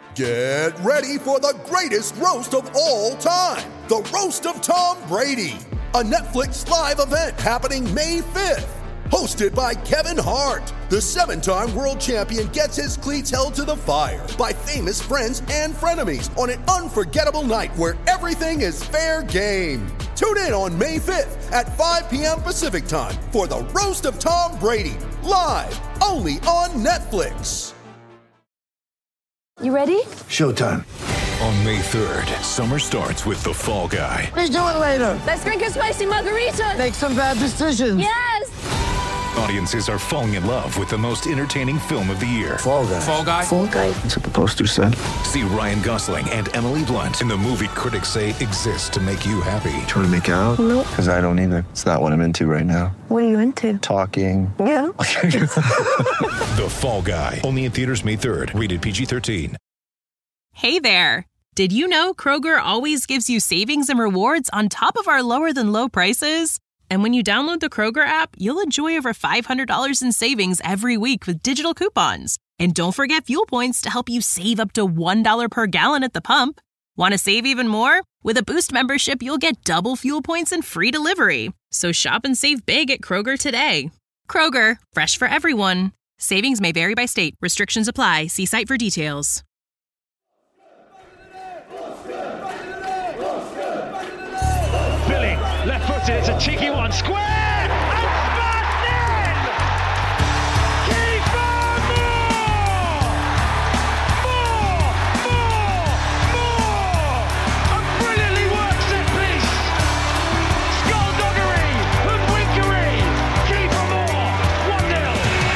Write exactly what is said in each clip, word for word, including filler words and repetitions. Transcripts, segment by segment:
Get ready for the greatest roast of all time, the Roast of Tom Brady, a Netflix live event happening May fifth. Hosted by Kevin Hart, the seven-time world champion gets his cleats held to the fire by famous friends and frenemies on an unforgettable night where everything is fair game. Tune in on May fifth at five p.m. Pacific time for the Roast of Tom Brady, live only on Netflix. You ready? Showtime. On May third, summer starts with The Fall Guy. Let's do it later. Let's drink a spicy margarita. Make some bad decisions. Yes! Audiences are falling in love with the most entertaining film of the year. Fall Guy. Fall Guy? Fall Guy. That's what the poster said. See Ryan Gosling and Emily Blunt in the movie critics say exists to make you happy. Trying to make it out? Nope. Because I don't either. It's not what I'm into right now. What are you into? Talking. Yeah. The Fall Guy. Only in theaters May third. Rated P G thirteen. Hey there. Did you know Kroger always gives you savings and rewards on top of our lower than low prices? And when you download the Kroger app, you'll enjoy over five hundred dollars in savings every week with digital coupons. And don't forget fuel points to help you save up to one dollar per gallon at the pump. Want to save even more? With a Boost membership, you'll get double fuel points and free delivery. So shop and save big at Kroger today. Kroger, fresh for everyone. Savings may vary by state. Restrictions apply. See site for details. Billing, left footed, it's a cheeky one, square, and smashed in! Kiefer Moore! More, more, more! A brilliantly worked set piece! Skullduggery, hoodwinkery, Kiefer Moore, one nil.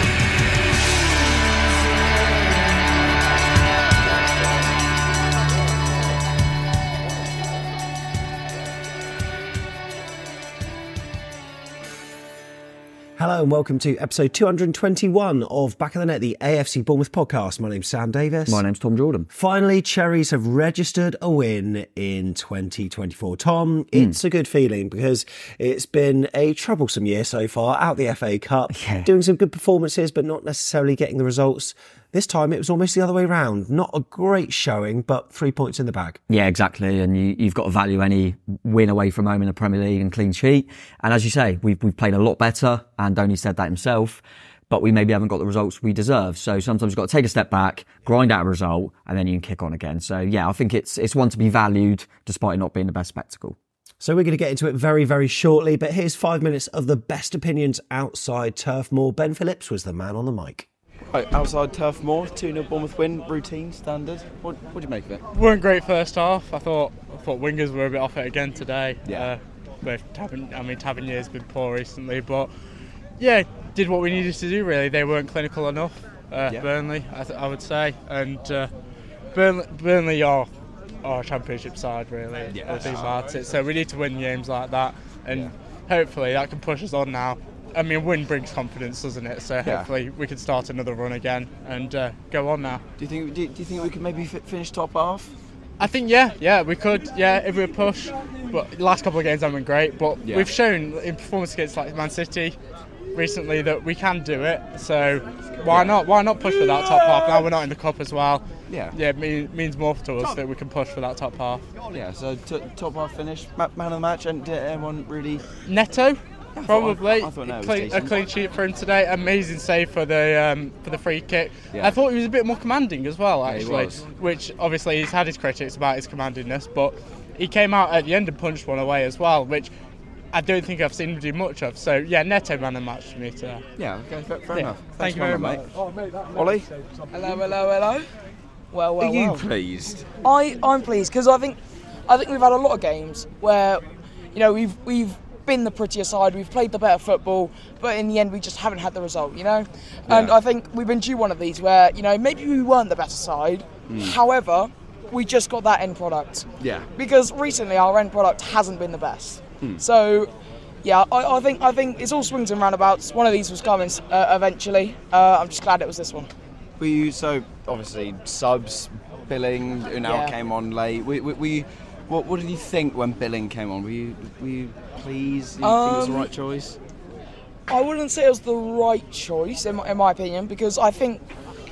Hello and welcome to episode two hundred twenty-one of Back of the Net, the A F C Bournemouth podcast. My name's Sam Davis. My name's Tom Jordan. Finally, Cherries have registered a win in twenty twenty-four. Tom, it's mm. a good feeling because it's been a troublesome year so far, out the F A Cup, yeah. doing some good performances but not necessarily getting the results. This time it was almost the other way round. Not a great showing, but three points in the bag. Yeah, exactly. And you, you've got to value any win away from home in the Premier League and clean sheet. And as you say, we've, we've played a lot better, and Donny said that himself, but we maybe haven't got the results we deserve. So sometimes you've got to take a step back, grind out a result, and then you can kick on again. So yeah, I think it's it's one to be valued despite it not being the best spectacle. So we're going to get into it very, very shortly, but here's five minutes of the best opinions outside Turf Moor. Ben Phillips was the man on the mic. Right, outside Turf Moor, two nil Bournemouth win, routine, standard. What what do you make of it? Weren't great first half. I thought I thought wingers were a bit off it again today. Yeah. Uh, with Tavernier, I mean Tavernier's been poor recently, but yeah, did what we needed to do really. They weren't clinical enough. Uh, Yeah. Burnley, I, th- I would say, and uh, Burnley, Burnley are are a championship side really. Yeah. With these lads. So we need to win games like that, and Yeah. hopefully that can push us on now. I mean, win brings confidence, doesn't it? So Yeah. hopefully we can start another run again and uh, go on now. Do you think do, do you think we could maybe f- finish top half? I think yeah, yeah, we could, yeah, if we push. But the last couple of games haven't been great, but Yeah. we've shown in performance against like Man City recently that we can do it. So why Yeah. not? Why not push for that top half? Now we're not in the cup as well. Yeah. Yeah, it mean, means more to us that we can push for that top half. Yeah. So t- top half finish, Ma- man of the match, and did anyone really? Neto, thought- probably I thought Neto was clean, a decent. clean sheet for him today. Amazing save for the um, for the free kick. Yeah. I thought he was a bit more commanding as well, Yeah, he actually. was. Which obviously he's had his critics about his commandingness, but he came out at the end and punched one away as well, which I don't think I've seen him do much of. So yeah, Neto man of the match for me today. Yeah. Okay. Fair, fair Yeah. enough. Thank Thanks you for very coming, much. mate. Ollie, Hello, hello, hello. Well, well, are you well. pleased? I, I'm pleased because I think, I think we've had a lot of games where, you know, we've we've been the prettier side, we've played the better football, but in the end we just haven't had the result, you know. And Yeah. I think we've been due one of these where, you know, maybe we weren't the better side, however, we just got that end product. Yeah. Because recently our end product hasn't been the best. Hmm. So. Yeah, I, I think I think it's all swings and roundabouts. One of these was coming uh, eventually. Uh, I'm just glad it was this one. Were you so obviously subs, Billing, who now Yeah. came on late? Were, were, were you, what, what did you think when Billing came on? Were you were you pleased? Did you think it was the Um, right choice? I wouldn't say it was the right choice in my, in my opinion because I think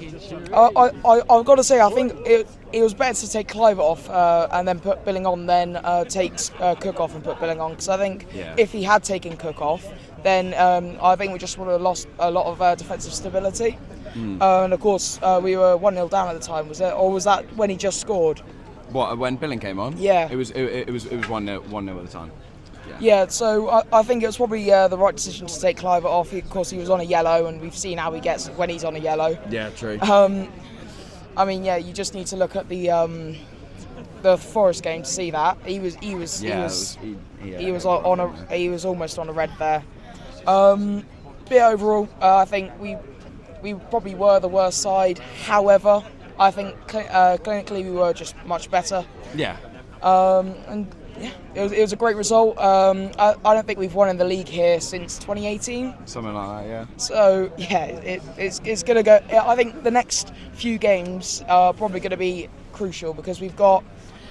Uh, I, I, I've got to say, I think it, it was better to take Clive off uh, and then put Billing on, then uh, take uh, Cook off and put Billing on. Because I think Yeah. if he had taken Cook off, then um, I think we just would have lost a lot of uh, defensive stability. Mm. Uh, and of course, uh, we were one nil down at the time, was it? Or was that when he just scored? What, when Billing came on? Yeah. It was it, it was it was one nil one nil at the time. Yeah, so I, I think it was probably uh, the right decision to take Clive off. He, of course, he was on a yellow, and we've seen how he gets when he's on a yellow. Yeah, true. Um, I mean, yeah, you just need to look at the um, the Forest game to see that he was he was Yeah, he it was was- he- yeah. he was on a he was almost on a red there. Um, but yeah, overall, uh, I think we we probably were the worst side. However, I think cl- uh, clinically we were just much better. Yeah. Um, and yeah, it was, it was a great result. Um, I, I don't think we've won in the league here since twenty eighteen. Something like that, yeah. So yeah, it, it's it's going to go. I think the next few games are probably going to be crucial because we've got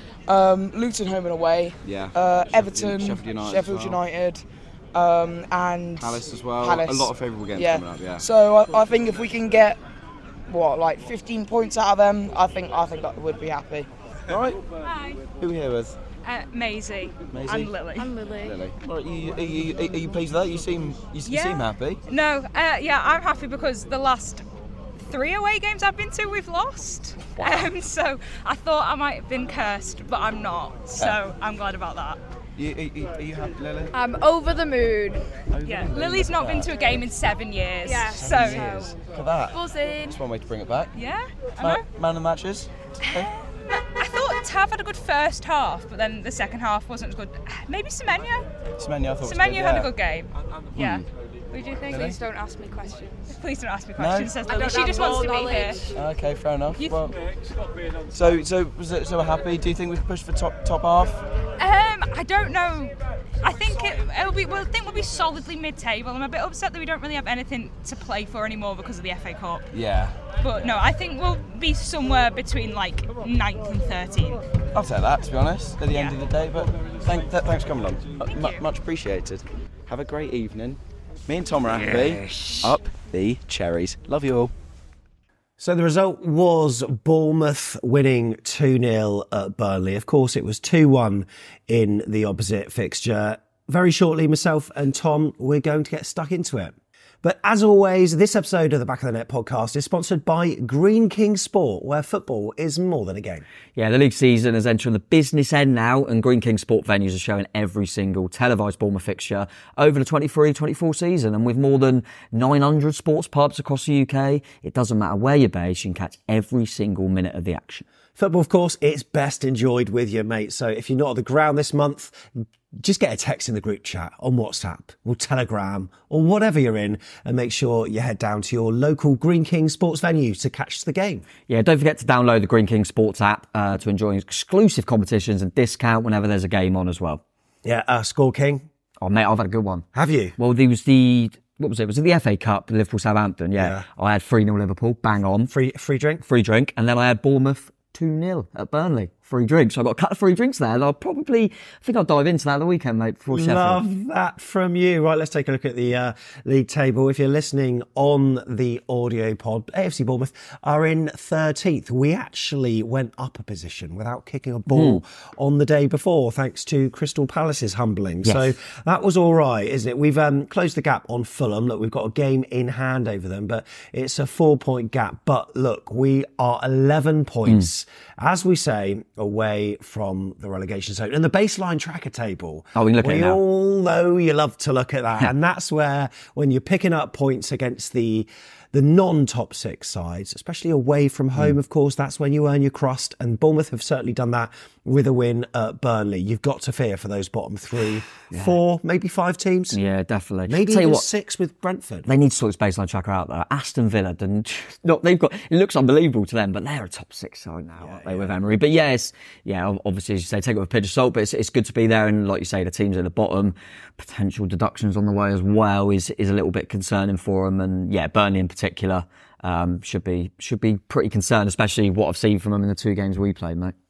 um, Luton home and away, Yeah. uh, Sheffield- Everton, Sheffield United Sheffield as well. United, um, and Palace as well. Palace. A lot of favourable games yeah. coming up, yeah. So I, I think if we can get what like fifteen points out of them, I think I think I would be happy. All right. Hi. Who are we here with? Uh, Maisie. Maisie? And Lily. I'm Lily. Lily. All right, you, are, you, are you pleased with that? You seem you, you Yeah. seem happy. No, uh, yeah, I'm happy because the last three away games I've been to, we've lost. Um, so I thought I might have been cursed, but I'm not. So Yeah. I'm glad about that. You, are, you, are you happy, Lily? I'm over the moon. Yeah, Lily's not been to a game in seven years. Yeah. So Seven years. Look at that. Buzzing. Uh, That's one way to bring it back. yeah, I Man, know. man of the matches. Okay. I thought Tav had a good first half, but then the second half wasn't as good. Maybe Semenyo. Semenyo, I thought was Semenyo good, had yeah. a good game. Yeah. What do you think? Please don't ask me questions. Please don't ask me No? questions, says I Lily. don't She have just wants to ball be here. knowledge. Okay, fair enough. You- Well, so so was it, so we're happy. Do you think we've pushed for top top half? Um, I don't know. I think it, it'll be. Well, I think we'll be solidly mid-table. I'm a bit upset that we don't really have anything to play for anymore because of the F A Cup. Yeah. But no, I think we'll be somewhere between like ninth and thirteenth. I'll take that, to be honest, at the end Yeah. of the day. But thank, th- thanks for coming on. Thank Mu- you. Much appreciated. Have a great evening. Me and Tom are happy. Yes. Up the cherries. Love you all. So the result was Bournemouth winning two nil at Burnley. Of course, it was two one in the opposite fixture. Very shortly, myself and Tom, we're going to get stuck into it. But as always, this episode of the Back of the Net podcast is sponsored by Green King Sport, where football is more than a game. Yeah, the league season is entering the business end now, and Green King Sport venues are showing every single televised Bournemouth fixture over the twenty-three twenty-four season. And with more than nine hundred sports pubs across the U K, it doesn't matter where you're based, you can catch every single minute of the action. Football, of course, it's best enjoyed with your mates. So if you're not at the ground this month, just get a text in the group chat on WhatsApp or Telegram or whatever you're in and make sure you head down to your local Green King Sports venue to catch the game. Yeah, don't forget to download the Green King Sports app uh, to enjoy exclusive competitions and discount whenever there's a game on as well. Yeah, uh, Score King. Oh, mate, I've had a good one. Have you? Well, there was the, what was it? Was it the F A Cup, Liverpool Southampton? Yeah. Yeah. I had three nil Liverpool, bang on. Free free drink? Free drink. And then I had Bournemouth two nil at Burnley. Free drinks. So I got a couple of free drinks there. And I'll probably, I think I'll dive into that at the weekend, mate, before Sheffield. Love that from you. Right, let's take a look at the uh, league table. If you're listening on the audio pod, A F C Bournemouth are in thirteenth. We actually went up a position without kicking a ball mm. on the day before, thanks to Crystal Palace's humbling. Yes. So that was all right, isn't it? We've um, closed the gap on Fulham. Look, we've got a game in hand over them, but it's a four-point gap. But look, we are eleven points, mm. as we say, away from from the relegation zone. And the baseline tracker table, oh, we, can look we at it now. all know you love to look at that. And that's where, when you're picking up points against the the non-top six sides, especially away from home, mm. of course, that's when you earn your crust. And Bournemouth have certainly done that with a win at Burnley. You've got to fear for those bottom three, yeah. four, maybe five teams. Yeah, definitely. Maybe Tell even you what, six with Brentford. They need to sort this baseline tracker out there. Aston Villa, didn't, not, they've got, it looks unbelievable to them, but they're a top six side now, yeah, aren't they, yeah. with Emery? But yeah, it's, yeah, obviously, as you say, take it with a pinch of salt, but it's, it's good to be there. And like you say, the teams at the bottom, potential deductions on the way as well is, is a little bit concerning for them. And yeah, Burnley in particular, um, should be, should be pretty concerned, especially what I've seen from them in the two games we played, mate.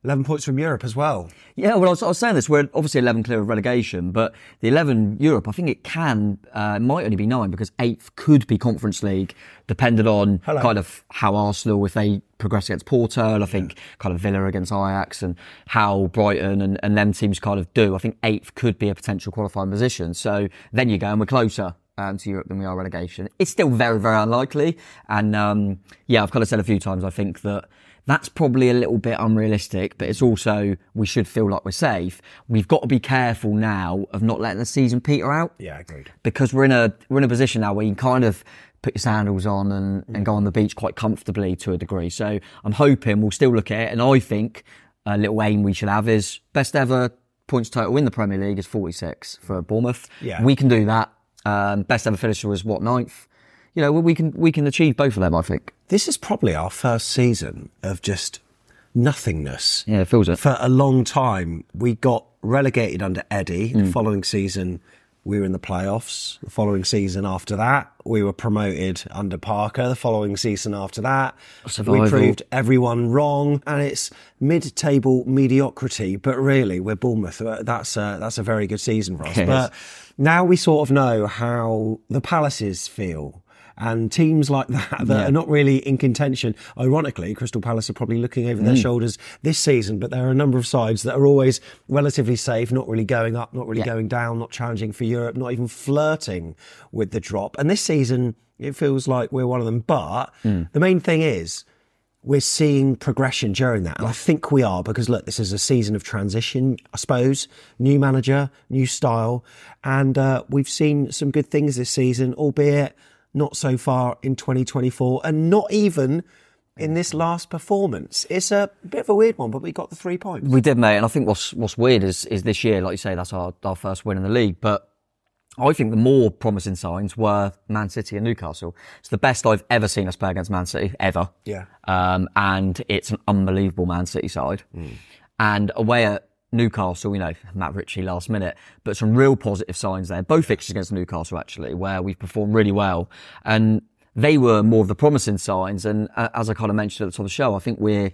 eleven points from Europe as well. Yeah, well, I was, I was saying this. We're obviously eleven clear of relegation, but the eleven Europe, I think it can, uh, might only be nine because eighth could be Conference League, depending on Hello. kind of how Arsenal, if they progress against Porto, and I think yeah. kind of Villa against Ajax, and how Brighton and, and them teams kind of do. I think eighth could be a potential qualifying position. So then you go and we're closer um, to Europe than we are relegation. It's still very, very unlikely. And um, yeah, I've kind of said a few times, I think that that's probably a little bit unrealistic, but it's also, we should feel like we're safe. We've got to be careful now of not letting the season peter out. Yeah, agreed. Because we're in a, we're in a position now where you can kind of put your sandals on and, and go on the beach quite comfortably to a degree. So I'm hoping we'll still look at it. And I think a little aim we should have is best ever points total in the Premier League is forty-six for Bournemouth. Yeah. We can do that. Um, best ever finisher was what, ninth? You know, we can we can achieve both of them, I think. This is probably our first season of just nothingness. Yeah, it feels it. For a long time, we got relegated under Eddie. Mm. The following season, we were in the playoffs. The following season after that, we were promoted under Parker. The following season after that, Survival. we proved everyone wrong. And it's mid-table mediocrity. But really, we're Bournemouth. That's a, that's a very good season for us. Yes. But now we sort of know how the Palaces feel. And teams like that that Yeah. are not really in contention. Ironically, Crystal Palace are probably looking over their Mm. shoulders this season, but there are a number of sides that are always relatively safe, not really going up, not really Yeah. going down, not challenging for Europe, not even flirting with the drop. And this season, it feels like we're one of them. But Mm. the main thing is, we're seeing progression during that. And I think we are, because look, this is a season of transition, I suppose. New manager, new style. And uh, we've seen some good things this season, albeit not so far in twenty twenty-four, and not even in this last performance. It's a bit of a weird one, but we got the three points. We did, mate. And I think what's what's weird is is this year, like you say, that's our, our first win in the league. But I think the more promising signs were Man City and Newcastle. It's the best I've ever seen us play against Man City, ever. Yeah. Um, and it's an unbelievable Man City side. Mm. And away at Newcastle, you know, Matt Ritchie last minute, but some real positive signs there. Both fixtures against Newcastle, actually, where we've performed really well. And they were more of the promising signs. And uh, as I kind of mentioned at the top of the show, I think we're,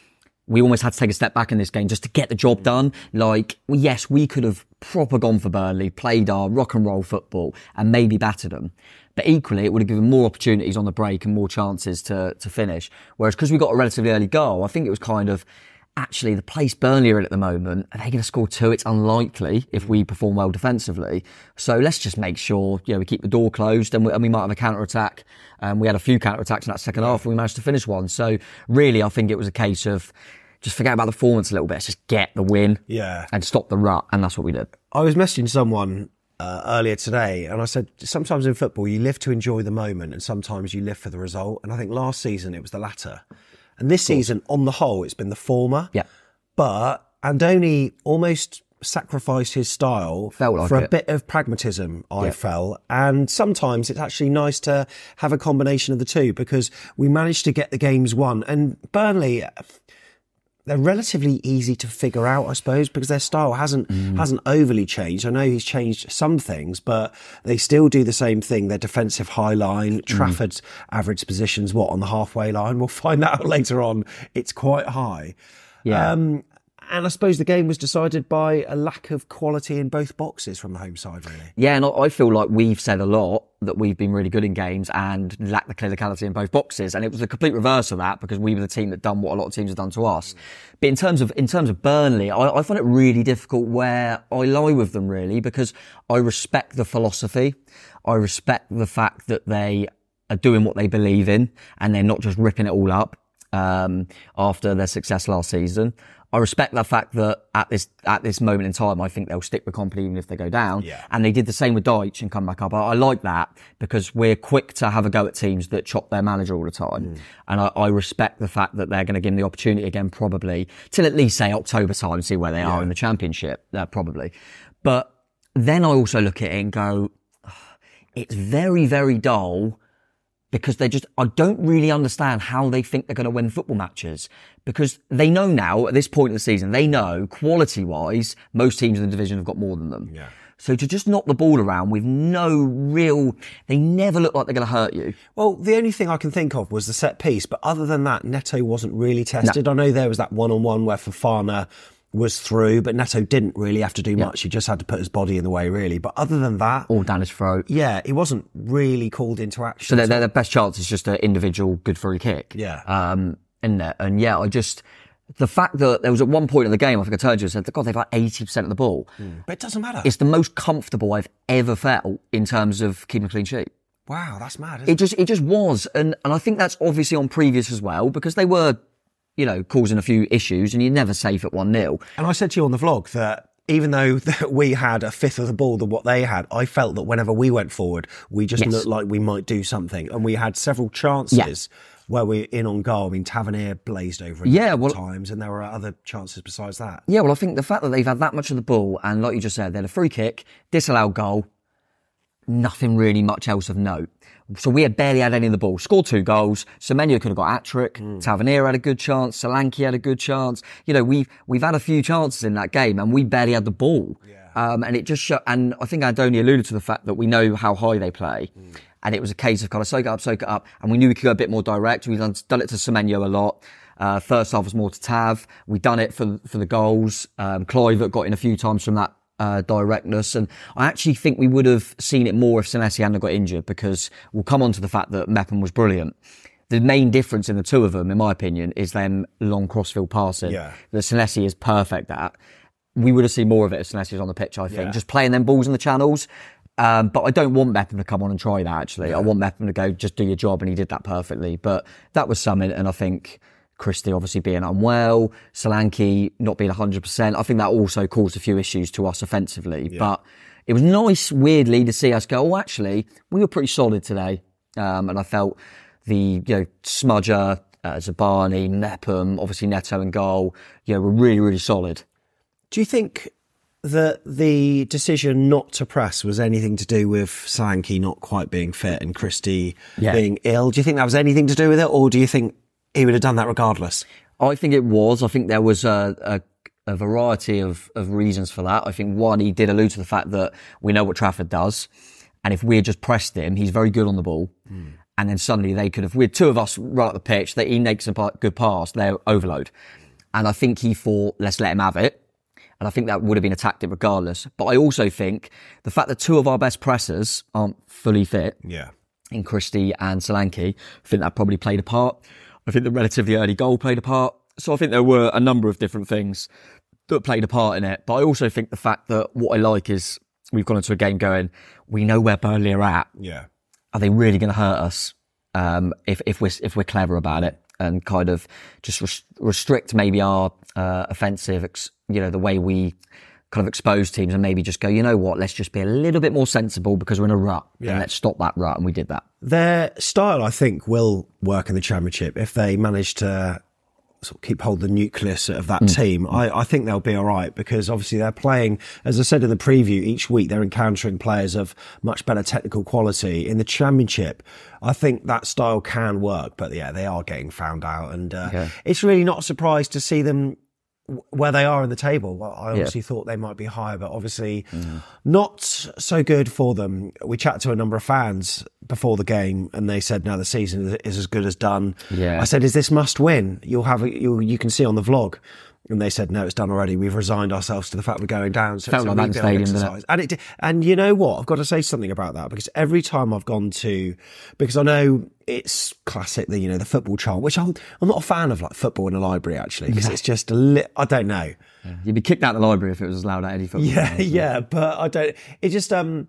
we almost had to take a step back in this game just to get the job done. Like, yes, we could have proper gone for Burnley, played our rock and roll football and maybe battered them. But equally, it would have given more opportunities on the break and more chances to, to finish. Whereas because we got a relatively early goal, I think it was kind of, actually, the place Burnley are in at the moment, are they going to score two? It's unlikely if we perform well defensively. So let's just make sure, you know, we keep the door closed, and we, and we might have a counter-attack. Um, we had a few counter-attacks in that second half, and we managed to finish one. So really, I think it was a case of just forget about the performance a little bit. Let's just get the win. Yeah. And stop the rut. And that's what we did. I was messaging someone uh, earlier today, and I said, sometimes in football, you live to enjoy the moment, and sometimes you live for the result. And I think last season, it was the latter. And this season, on the whole, it's been the former. Yeah. But Andoni almost sacrificed his style Felt like for a it. bit of pragmatism, I Yeah. felt. And sometimes it's actually nice to have a combination of the two, because we managed to get the games won. And Burnley, they're relatively easy to figure out, I suppose, because their style hasn't Mm. hasn't overly changed. I know he's changed some things, but they still do the same thing. Their defensive high line, Mm. Trafford's average position's what, on the halfway line? We'll find that out later on. It's quite high. Yeah. Um, and I suppose the game was decided by a lack of quality in both boxes from the home side, really. Yeah, and I I feel like we've said a lot that we've been really good in games and lacked the clinicality in both boxes. And it was the complete reverse of that, because we were the team that done what a lot of teams have done to us. But in terms of in terms of Burnley, I, I find it really difficult where I lie with them, really, because I respect the philosophy. I respect the fact that they are doing what they believe in and they're not just ripping it all up um, after their success last season. I respect the fact that at this at this moment in time, I think they'll stick with Kompany even if they go down. Yeah. And they did the same with Deitch and come back up. I, I like that, because we're quick to have a go at teams that chop their manager all the time. Mm. And I, I respect the fact that they're going to give them the opportunity again, probably till at least say October time, see where they are Yeah. in the championship, uh, probably. But then I also look at it and go, it's very, very dull. Because they just, I don't really understand how they think they're going to win football matches. Because they know now, at this point in the season, they know, quality-wise, most teams in the division have got more than them. Yeah. So to just knock the ball around with no real, they never look like they're going to hurt you. Well, the only thing I can think of was the set piece, but other than that, Neto wasn't really tested. No. I know there was that one-on-one where Fofana was through, but Neto didn't really have to do yeah. much. He just had to put his body in the way, really. But other than that... all down his throat. Yeah, he wasn't really called into action. So their, their best chance is just an individual good free kick. Yeah. Um, in there. And yeah, I just... the fact that there was at one point in the game, I think I told you, I said, God, they've got eighty percent of the ball. Mm. But it doesn't matter. It's the most comfortable I've ever felt in terms of keeping a clean sheet. Wow, that's mad, isn't it? It just, it just was. And, and I think that's obviously on previous as well, because they were, you know, causing a few issues, and you're never safe at one nil. And I said to you on the vlog that even though we had a fifth of the ball than what they had, I felt that whenever we went forward, we just yes. looked like we might do something. And we had several chances yeah. where we're in on goal. I mean, Tavernier blazed over it yeah, well, times, and there were other chances besides that. Yeah, well, I think the fact that they've had that much of the ball, and like you just said, they had a free kick, disallowed goal, nothing really much else of note. So we had barely had any of the ball. Scored two goals. Semenyo could have got a hat-trick. Mm. Tavernier had a good chance. Solanke had a good chance. You know, we've, we've had a few chances in that game, and we barely had the ball. Yeah. Um, and it just showed, and I think Andoni alluded to the fact that we know how high they play. Mm. And it was a case of kind of soak it up, soak it up. And we knew we could go a bit more direct. We've done, done it to Semenyo a lot. Uh, first half was more to Tav. We've done it for, for the goals. Um, Kluivert got in a few times from that Uh, directness, and I actually think we would have seen it more if Senesi hadn't got injured, because we'll come on to the fact that Mepham was brilliant. The main difference in the two of them, in my opinion, is them long crossfield passing yeah. that Senesi is perfect at. We would have seen more of it if Senesi was on the pitch, I think, yeah. just playing them balls in the channels. Um, but I don't want Mepham to come on and try that, actually. Yeah. I want Mepham to go, just do your job, and he did that perfectly. But that was something, and I think Christie obviously being unwell, Solanke not being one hundred percent. I think that also caused a few issues to us offensively. Yeah. But it was nice, weirdly, to see us go, oh, actually, we were pretty solid today. Um, and I felt the, you know, Smudger, uh, Zabani, Mepham, obviously Neto and goal, you know, were really, really solid. Do you think that the decision not to press was anything to do with Solanke not quite being fit and Christie yeah. being ill? Do you think that was anything to do with it, or do you think he would have done that regardless? I think it was. I think there was a, a, a variety of, of reasons for that. I think one, he did allude to the fact that we know what Trafford does. And if we had just pressed him, he's very good on the ball. Mm. And then suddenly they could have, we had two of us run up the pitch, that he makes a good pass, they're overload. And I think he thought, let's let him have it. And I think that would have been a tactic regardless. But I also think the fact that two of our best pressers aren't fully fit, yeah. in Christie and Solanke, I think that probably played a part. I think the relatively early goal played a part. So I think there were a number of different things that played a part in it. But I also think the fact that what I like is we've gone into a game going, we know where Burnley are at. Yeah. Are they really going to hurt us um, if, if, we're, if we're clever about it, and kind of just res- restrict maybe our uh, offensive, ex- you know, the way we kind of expose teams, and maybe just go, you know what, let's just be a little bit more sensible because we're in a rut, yeah. and let's stop that rut, and we did that. Their style, I think, will work in the Championship if they manage to sort of keep hold of the nucleus of that mm. team. I, I think they'll be all right, because obviously they're playing, as I said in the preview, each week they're encountering players of much better technical quality. In the Championship, I think that style can work, but yeah, they are getting found out, and uh, yeah. it's really not a surprise to see them where they are in the table. Well, I obviously yeah. thought they might be higher, but obviously mm. not so good for them. We chatted to a number of fans before the game, and they said, no, the season is as good as done. Yeah. I said, is this must win? You'll have it, you'll, you can see on the vlog. And they said, no, it's done already. We've resigned ourselves to the fact we're going down. So Felt it's a like that stadium, exercise. And, it, and you know what? I've got to say something about that, because every time I've gone to, because I know it's classic, the, you know, the football chant, which I'm, I'm not a fan of, like football in a library, actually, because yeah. it's just a li- I don't know. Yeah. You'd be kicked out of the library if it was allowed at any football. Yeah, game, yeah, but I don't, it just, um,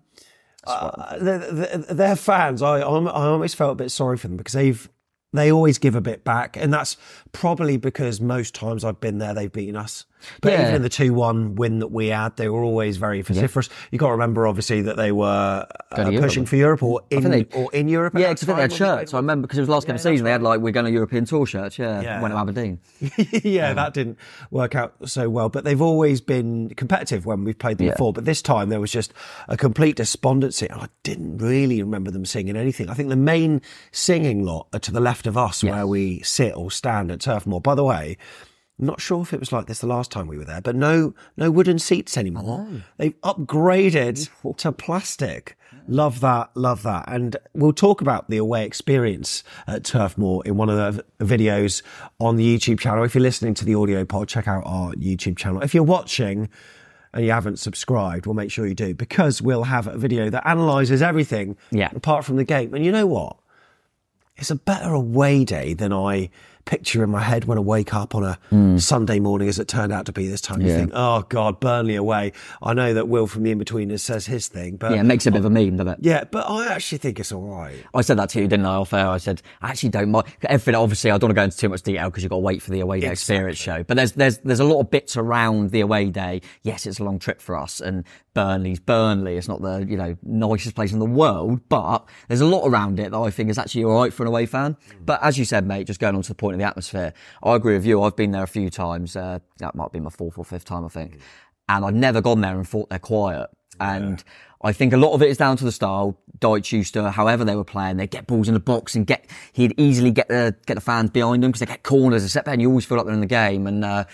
uh, they're, they're fans. I, I almost felt a bit sorry for them, because they've, they always give a bit back, and that's probably because most times I've been there, they've beaten us. But yeah. even in the two one win that we had, they were always very vociferous. Yeah. You got to remember, obviously, that they were uh, pushing Europe. for Europe, or in they, or in Europe. Yeah, because I think they had shirts. I remember, because it was last yeah, game of the season, right. they had like, we're going to European tour shirts. Yeah, yeah. went to Aberdeen. yeah, yeah, that didn't work out so well. But they've always been competitive when we've played them yeah. before. But this time there was just a complete despondency. I didn't really remember them singing anything. I think the main singing lot are to the left of us, yes. where we sit or stand at Turf Moor. By the way, Not sure if it was like this the last time we were there, but no no wooden seats anymore. They've upgraded to plastic. Love that, love that. And we'll talk about the away experience at Turf Moor in one of the videos on the YouTube channel. If you're listening to the audio pod, check out our YouTube channel. If you're watching and you haven't subscribed, we'll make sure you do, because we'll have a video that analyses everything yeah. apart from the game. And you know what? It's a better away day than I picture in my head when I wake up on a mm. Sunday morning, as it turned out to be this time. You Yeah. think, oh God, Burnley away. I know that Will from the In-Betweeners says his thing, but Yeah, it makes a bit of a meme, doesn't it? yeah, but I actually think it's all right. I said that to you, didn't I, off air? I said, I actually don't mind. Everything, obviously, I don't want to go into too much detail because you've got to wait for the away day Exactly. experience show. But there's, there's, there's a lot of bits around the away day. Yes, it's a long trip for us, and Burnley's Burnley. It's not the, you know, nicest place in the world, but there's a lot around it that I think is actually all right for an away fan. Mm. But as you said, mate, just going on to the point of the atmosphere, I agree with you. I've been there a few times. Uh, that might be my fourth or fifth time, I think. Mm. And I've never gone there and thought they're quiet. And yeah. I think a lot of it is down to the style. Deitch used to, however they were playing, they'd get balls in the box and get, he'd easily get the, get the fans behind them because they get corners and set there and you always feel like they're in the game. And, uh,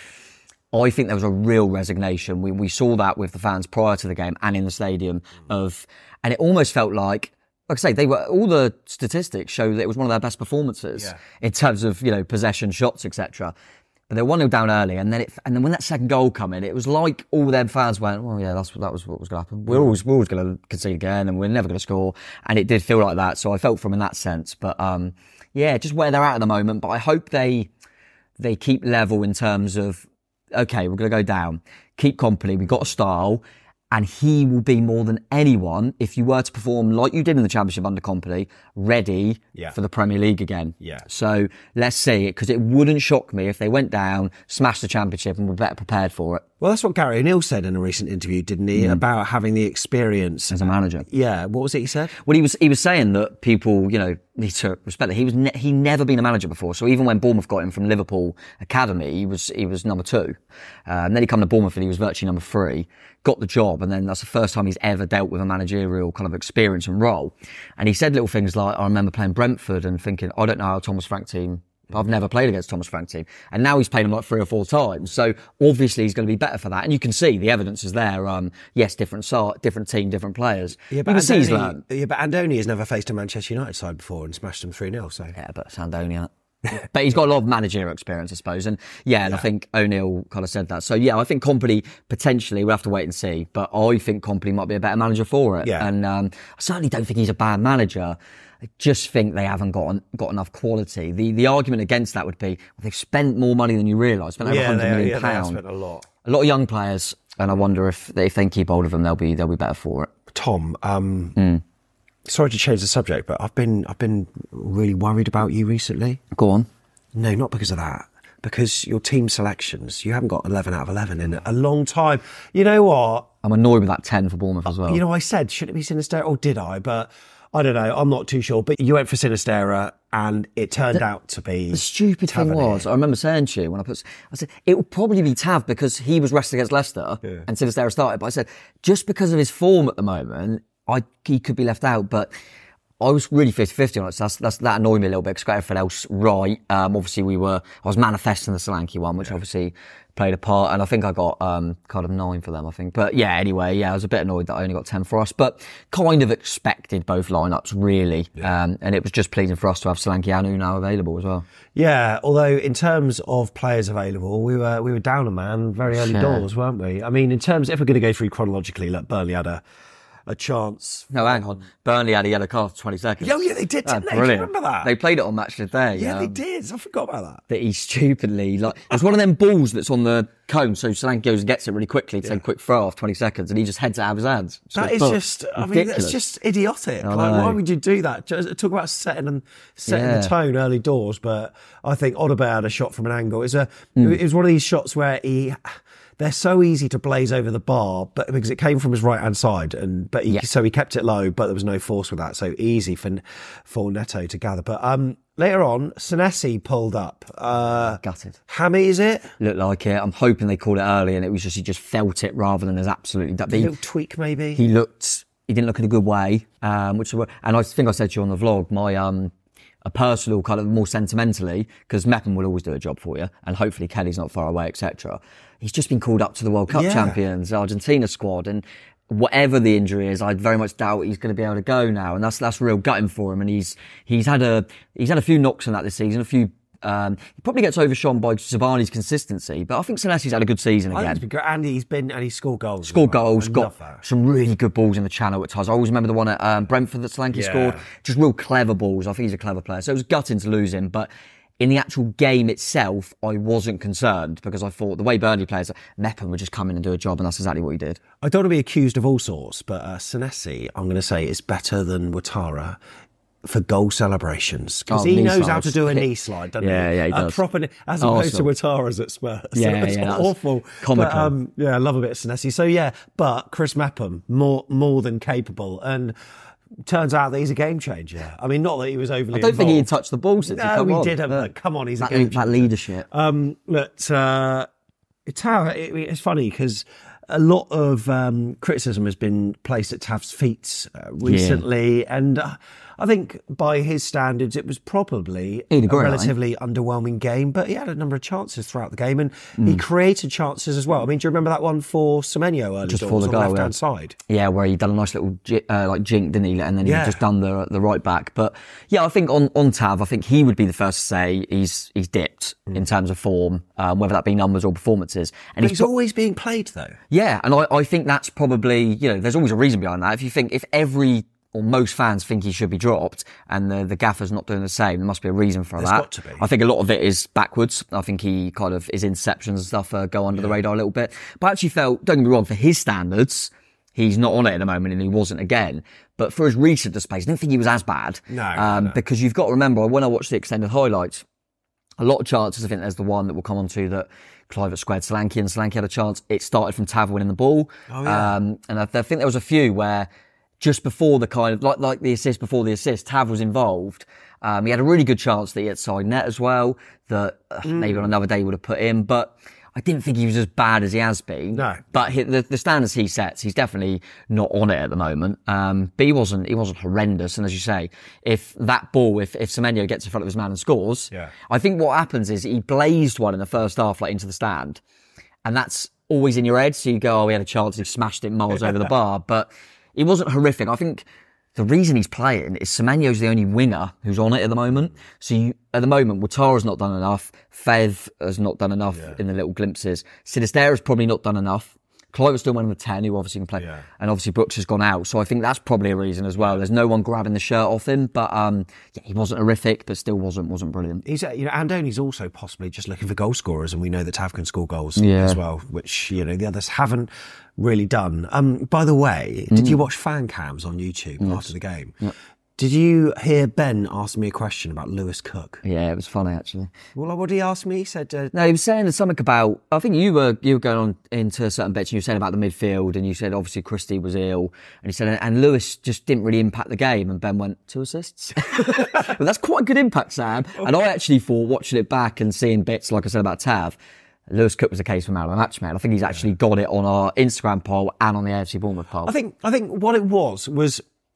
I think there was a real resignation. We, we saw that with the fans prior to the game and in the stadium of, and it almost felt like, like I say, they were, all the statistics show that it was one of their best performances yeah. in terms of, you know, possession, shots, et cetera. But they were one nil down early, and then it, and then when that second goal came in, it was like all their fans went, "Oh yeah, that's that was what was going to happen. We're always we're always going to concede again, and we're never going to score." And it did feel like that, so I felt from in that sense. But um, yeah, just where they're at at the moment. But I hope they they keep level in terms of, okay, we're going to go down. Keep Kompany. We've got a style. And he will be more than anyone, if you were to perform like you did in the Championship under Kompany, ready yeah. for the Premier League again. Yeah. So let's see it, because it wouldn't shock me if they went down, smashed the Championship, and were better prepared for it. Well, that's what Gary O'Neill said in a recent interview, didn't he? Mm. About having the experience as a manager. Yeah. What was it he said? Well, he was he was saying that people, you know, need to respect that he was ne- he never been a manager before. So even when Bournemouth got him from Liverpool Academy, he was he was number two, uh, and then he come to Bournemouth and he was virtually number three. Got the job, and then that's the first time he's ever dealt with a managerial kind of experience and role. And he said little things like, I remember playing Brentford and thinking, I don't know how Thomas Frank team, I've never played against Thomas Frank team. And now he's played him like three or four times. So obviously he's going to be better for that. And you can see the evidence is there. Um, yes, different side, different team, different players. Yeah, but you can see he's Andoni, learned. yeah, but Andoni has never faced a Manchester United side before and smashed them three nil. So yeah, but it's Andoni. But he's got a lot of managerial experience, I suppose. And yeah, and yeah. I think O'Neill kind of said that. So yeah, I think Kompany potentially, we'll have to wait and see. But I think Kompany might be a better manager for it. Yeah. And um, I certainly don't think he's a bad manager. I just think they haven't got got enough quality. The the argument against that would be, well, they've spent more money than you realise. Spent over yeah, one hundred they, million yeah, pounds. They have spent a lot. A lot of young players. And I wonder if they, if they can keep hold of them, they'll be they'll be better for it. Tom, um, mm. sorry to change the subject, but I've been I've been really worried about you recently. Go on. No, not because of that. Because your team selections, you haven't got eleven out of eleven in a long time. You know what? I'm annoyed with that ten for Bournemouth as well. You know, I said, shouldn't it be Sinistera? Or did I? But I don't know. I'm not too sure. But you went for Sinistera and it turned the, out to be The stupid Tavernier. thing was, I remember saying to you when I put, I said, it would probably be Tav because he was rested against Leicester yeah. and Sinistera started. But I said, just because of his form at the moment, I he could be left out. But I was really fifty-fifty on it, so that's, that's, that annoyed me a little bit because got everything else right. Um, obviously we were, I was manifesting the Solanke one, which yeah. obviously played a part, and I think I got, um, kind of nine for them, I think. But yeah, anyway, yeah, I was a bit annoyed that I only got ten for us, but kind of expected both lineups, really. Yeah. Um, and it was just pleasing for us to have Solanke and Unai available as well. Yeah, although in terms of players available, we were, we were down a man very early yeah. doors, weren't we? I mean, in terms, if we're going to go through chronologically, look, Burnley had a, a chance. No, hang on. Burnley had a yellow card for twenty seconds. Oh, yeah, they did, didn't oh, they? Do you remember that? They played it on Match of the Day. Yeah, um, they did. I forgot about that. That he stupidly, like, there's one of them balls that's on the cone, so Solanke goes and gets it really quickly to yeah. take a quick throw off twenty seconds, and he just heads it out of his hands. Just that is book. just, I mean, that's just idiotic. Like, why would you do that? Just talk about setting and setting yeah. the tone early doors, but I think Odegaard had a shot from an angle. It was, a, mm. it was one of these shots where he... They're so easy to blaze over the bar, but because it came from his right hand side, and but he, yeah. so he kept it low, but there was no force with that, so easy for for Neto to gather. But um, later on, Senesi pulled up. Uh, Gutted. Hammy, is it? Looked like it. I'm hoping they called it early, and it was just he just felt it rather than as absolutely. A little tweak, maybe. He looked. He didn't look in a good way, um, which and I think I said to you on the vlog. My um. a personal kind of more sentimentally, because Mepham will always do a job for you, and hopefully Kelly's not far away, et cetera. He's just been called up to the World Cup Yeah. champions, Argentina squad, and whatever the injury is, I very much doubt he's going to be able to go now, and that's that's real gutting for him. And he's he's had a he's had a few knocks on that this season, a few. Um, he probably gets overshone by Zabani's consistency, but I think Senesi's had a good season I think again. it's been great. And he's been and he scored goals. Scored as well. goals, I got love that. some really good balls in the channel at times. I always remember the one at um, Brentford that Solanke Yeah. scored. Just real clever balls. I think he's a clever player. So it was gutting to lose him, but in the actual game itself, I wasn't concerned because I thought the way Burnley plays, Mepham would just come in and do a job, and that's exactly what he did. I don't want to be accused of all sorts, but uh, Senesi, I'm going to say, is better than Ouattara for goal celebrations, because Oh, he knee knows how slides. to do a knee slide, doesn't Yeah, he? yeah, he A does. proper, as Oh, opposed to awesome. Ouattara's at Spurs. Yeah, it's yeah, that's awful. comical. But, um, yeah, I love a bit of Senesi. So yeah, but Chris Mepham, more more than capable, and turns out that he's a game changer. I mean, not that he was overly. I don't think he had involved. touched the ball since he No, come he on. didn't. Yeah. But come on, he's that, a game that changer. leadership. Um, but uh, Tav, it, it's funny because a lot of um, criticism has been placed at Tav's feet uh, recently, and uh, I think by his standards, it was probably He'd a agree, relatively underwhelming game. But he had a number of chances throughout the game, and he created chances as well. I mean, do you remember that one for Semenyo early Just doors before the on goal, the left hand yeah. side? Yeah, where he done a nice little ji- uh, like jink, didn't he? And then he Yeah. just done the the right back. But yeah, I think on, on Tav, I think he would be the first to say he's he's dipped in terms of form, um, whether that be numbers or performances. And But he's pro- always being played though. yeah, and I, I think that's probably, you know, there's always a reason behind that. If you think, if every or most fans think he should be dropped and the, the gaffer's not doing the same, there must be a reason for There's that. got to be. I think a lot of it is backwards. I think he kind of, his interceptions and stuff uh, go under the radar a little bit. But I actually felt, don't get me wrong, for his standards, he's not on it at the moment and he wasn't again. But for his recent displays, I don't think he was as bad. No, um, no. Because you've got to remember, when I watched the extended highlights, a lot of chances, I think there's the one that we'll come on to that Clive squared Solanke and Solanke had a chance. It started from Tav winning the ball. Oh, yeah. Um, and I, I think there was a few where just before the kind of, like, like the assist before the assist, Tav was involved. Um, he had a really good chance that he had side net as well, that uh, maybe on another day he would have put in, but I didn't think he was as bad as he has been. No. But he, the, the standards he sets, he's definitely not on it at the moment. Um, but he wasn't, he wasn't horrendous. And as you say, if that ball, if, if Semenyo gets in front of his man and scores, Yeah. I think what happens is he blazed one in the first half, like into the stand. And that's always in your head. So you go, oh, he had a chance, he smashed it miles over the bar. But it wasn't horrific. I think the reason he's playing is Semenyo's the only winger who's on it at the moment. So you, at the moment, Ouattara's not done enough. Fev has not done enough Yeah. in the little glimpses. Sinistera's probably not done enough. Clive was still one of the ten who obviously can play. Yeah. And obviously Brooks has gone out. So I think that's probably a reason as well. There's no one grabbing the shirt off him. But um, yeah, he wasn't horrific, but still wasn't wasn't brilliant. He's, uh, you know, Andoni's also possibly just looking for goal scorers, and we know that Tav can score goals Yeah. as well, which, you know, the others haven't really done. Um, by the way, did you watch fan cams on YouTube after the game? Yep. Did you hear Ben ask me a question about Lewis Cook? Yeah, it was funny actually. Well, what did he ask me? He said, uh, No, he was saying something about, I think you were you were going on into certain bits and you were saying about the midfield and you said obviously Christie was ill and he said, and Lewis just didn't really impact the game, and Ben went, two assists? Well, that's quite a good impact, Sam. And I actually thought, watching it back and seeing bits like I said about Tav, Lewis Cook was the case for man of the match, man. I think he's actually got it on our Instagram poll and on the A F C Bournemouth poll. I think, I think what it was was,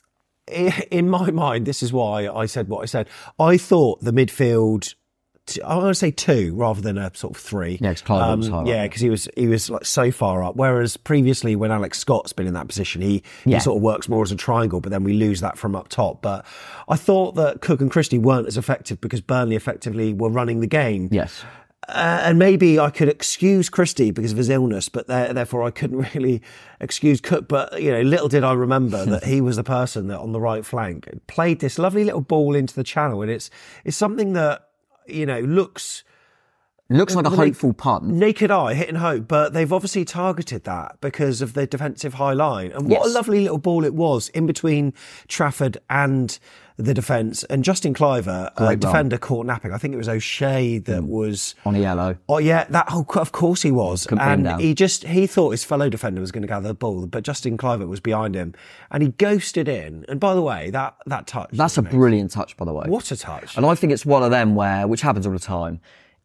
i- in my mind, this is why I said what I said. I thought the midfield, t- I want to say two rather than a sort of three. Yeah, 'cause Clive was high up. Yeah, because he was he was like so far up. Whereas previously, when Alex Scott's been in that position, he, Yeah. he sort of works more as a triangle. But then we lose that from up top. But I thought that Cook and Christie weren't as effective because Burnley effectively were running the game. Yes. Uh, and maybe I could excuse Christie because of his illness, but there, therefore I couldn't really excuse Cook. But, you know, little did I remember that he was the person that on the right flank played this lovely little ball into the channel. And it's it's something that, you know, looks... Looks like a Well, they- hopeful punt. Naked eye, hitting hope, but they've obviously targeted that because of the defensive high line. And what Yes. a lovely little ball it was in between Trafford and the defence. And Justin Cliver, a Great run. defender, caught napping. I think it was O'Shea that was... On a yellow. Oh yeah, that oh, of course he was, Couldn't pin him and down. he just he thought his fellow defender was going to gather the ball, but Justin Cliver was behind him, and he ghosted in. And by the way, that that touch, That's a was amazing. brilliant touch, by the way. What a touch! And I think it's one of them where, which happens all the time,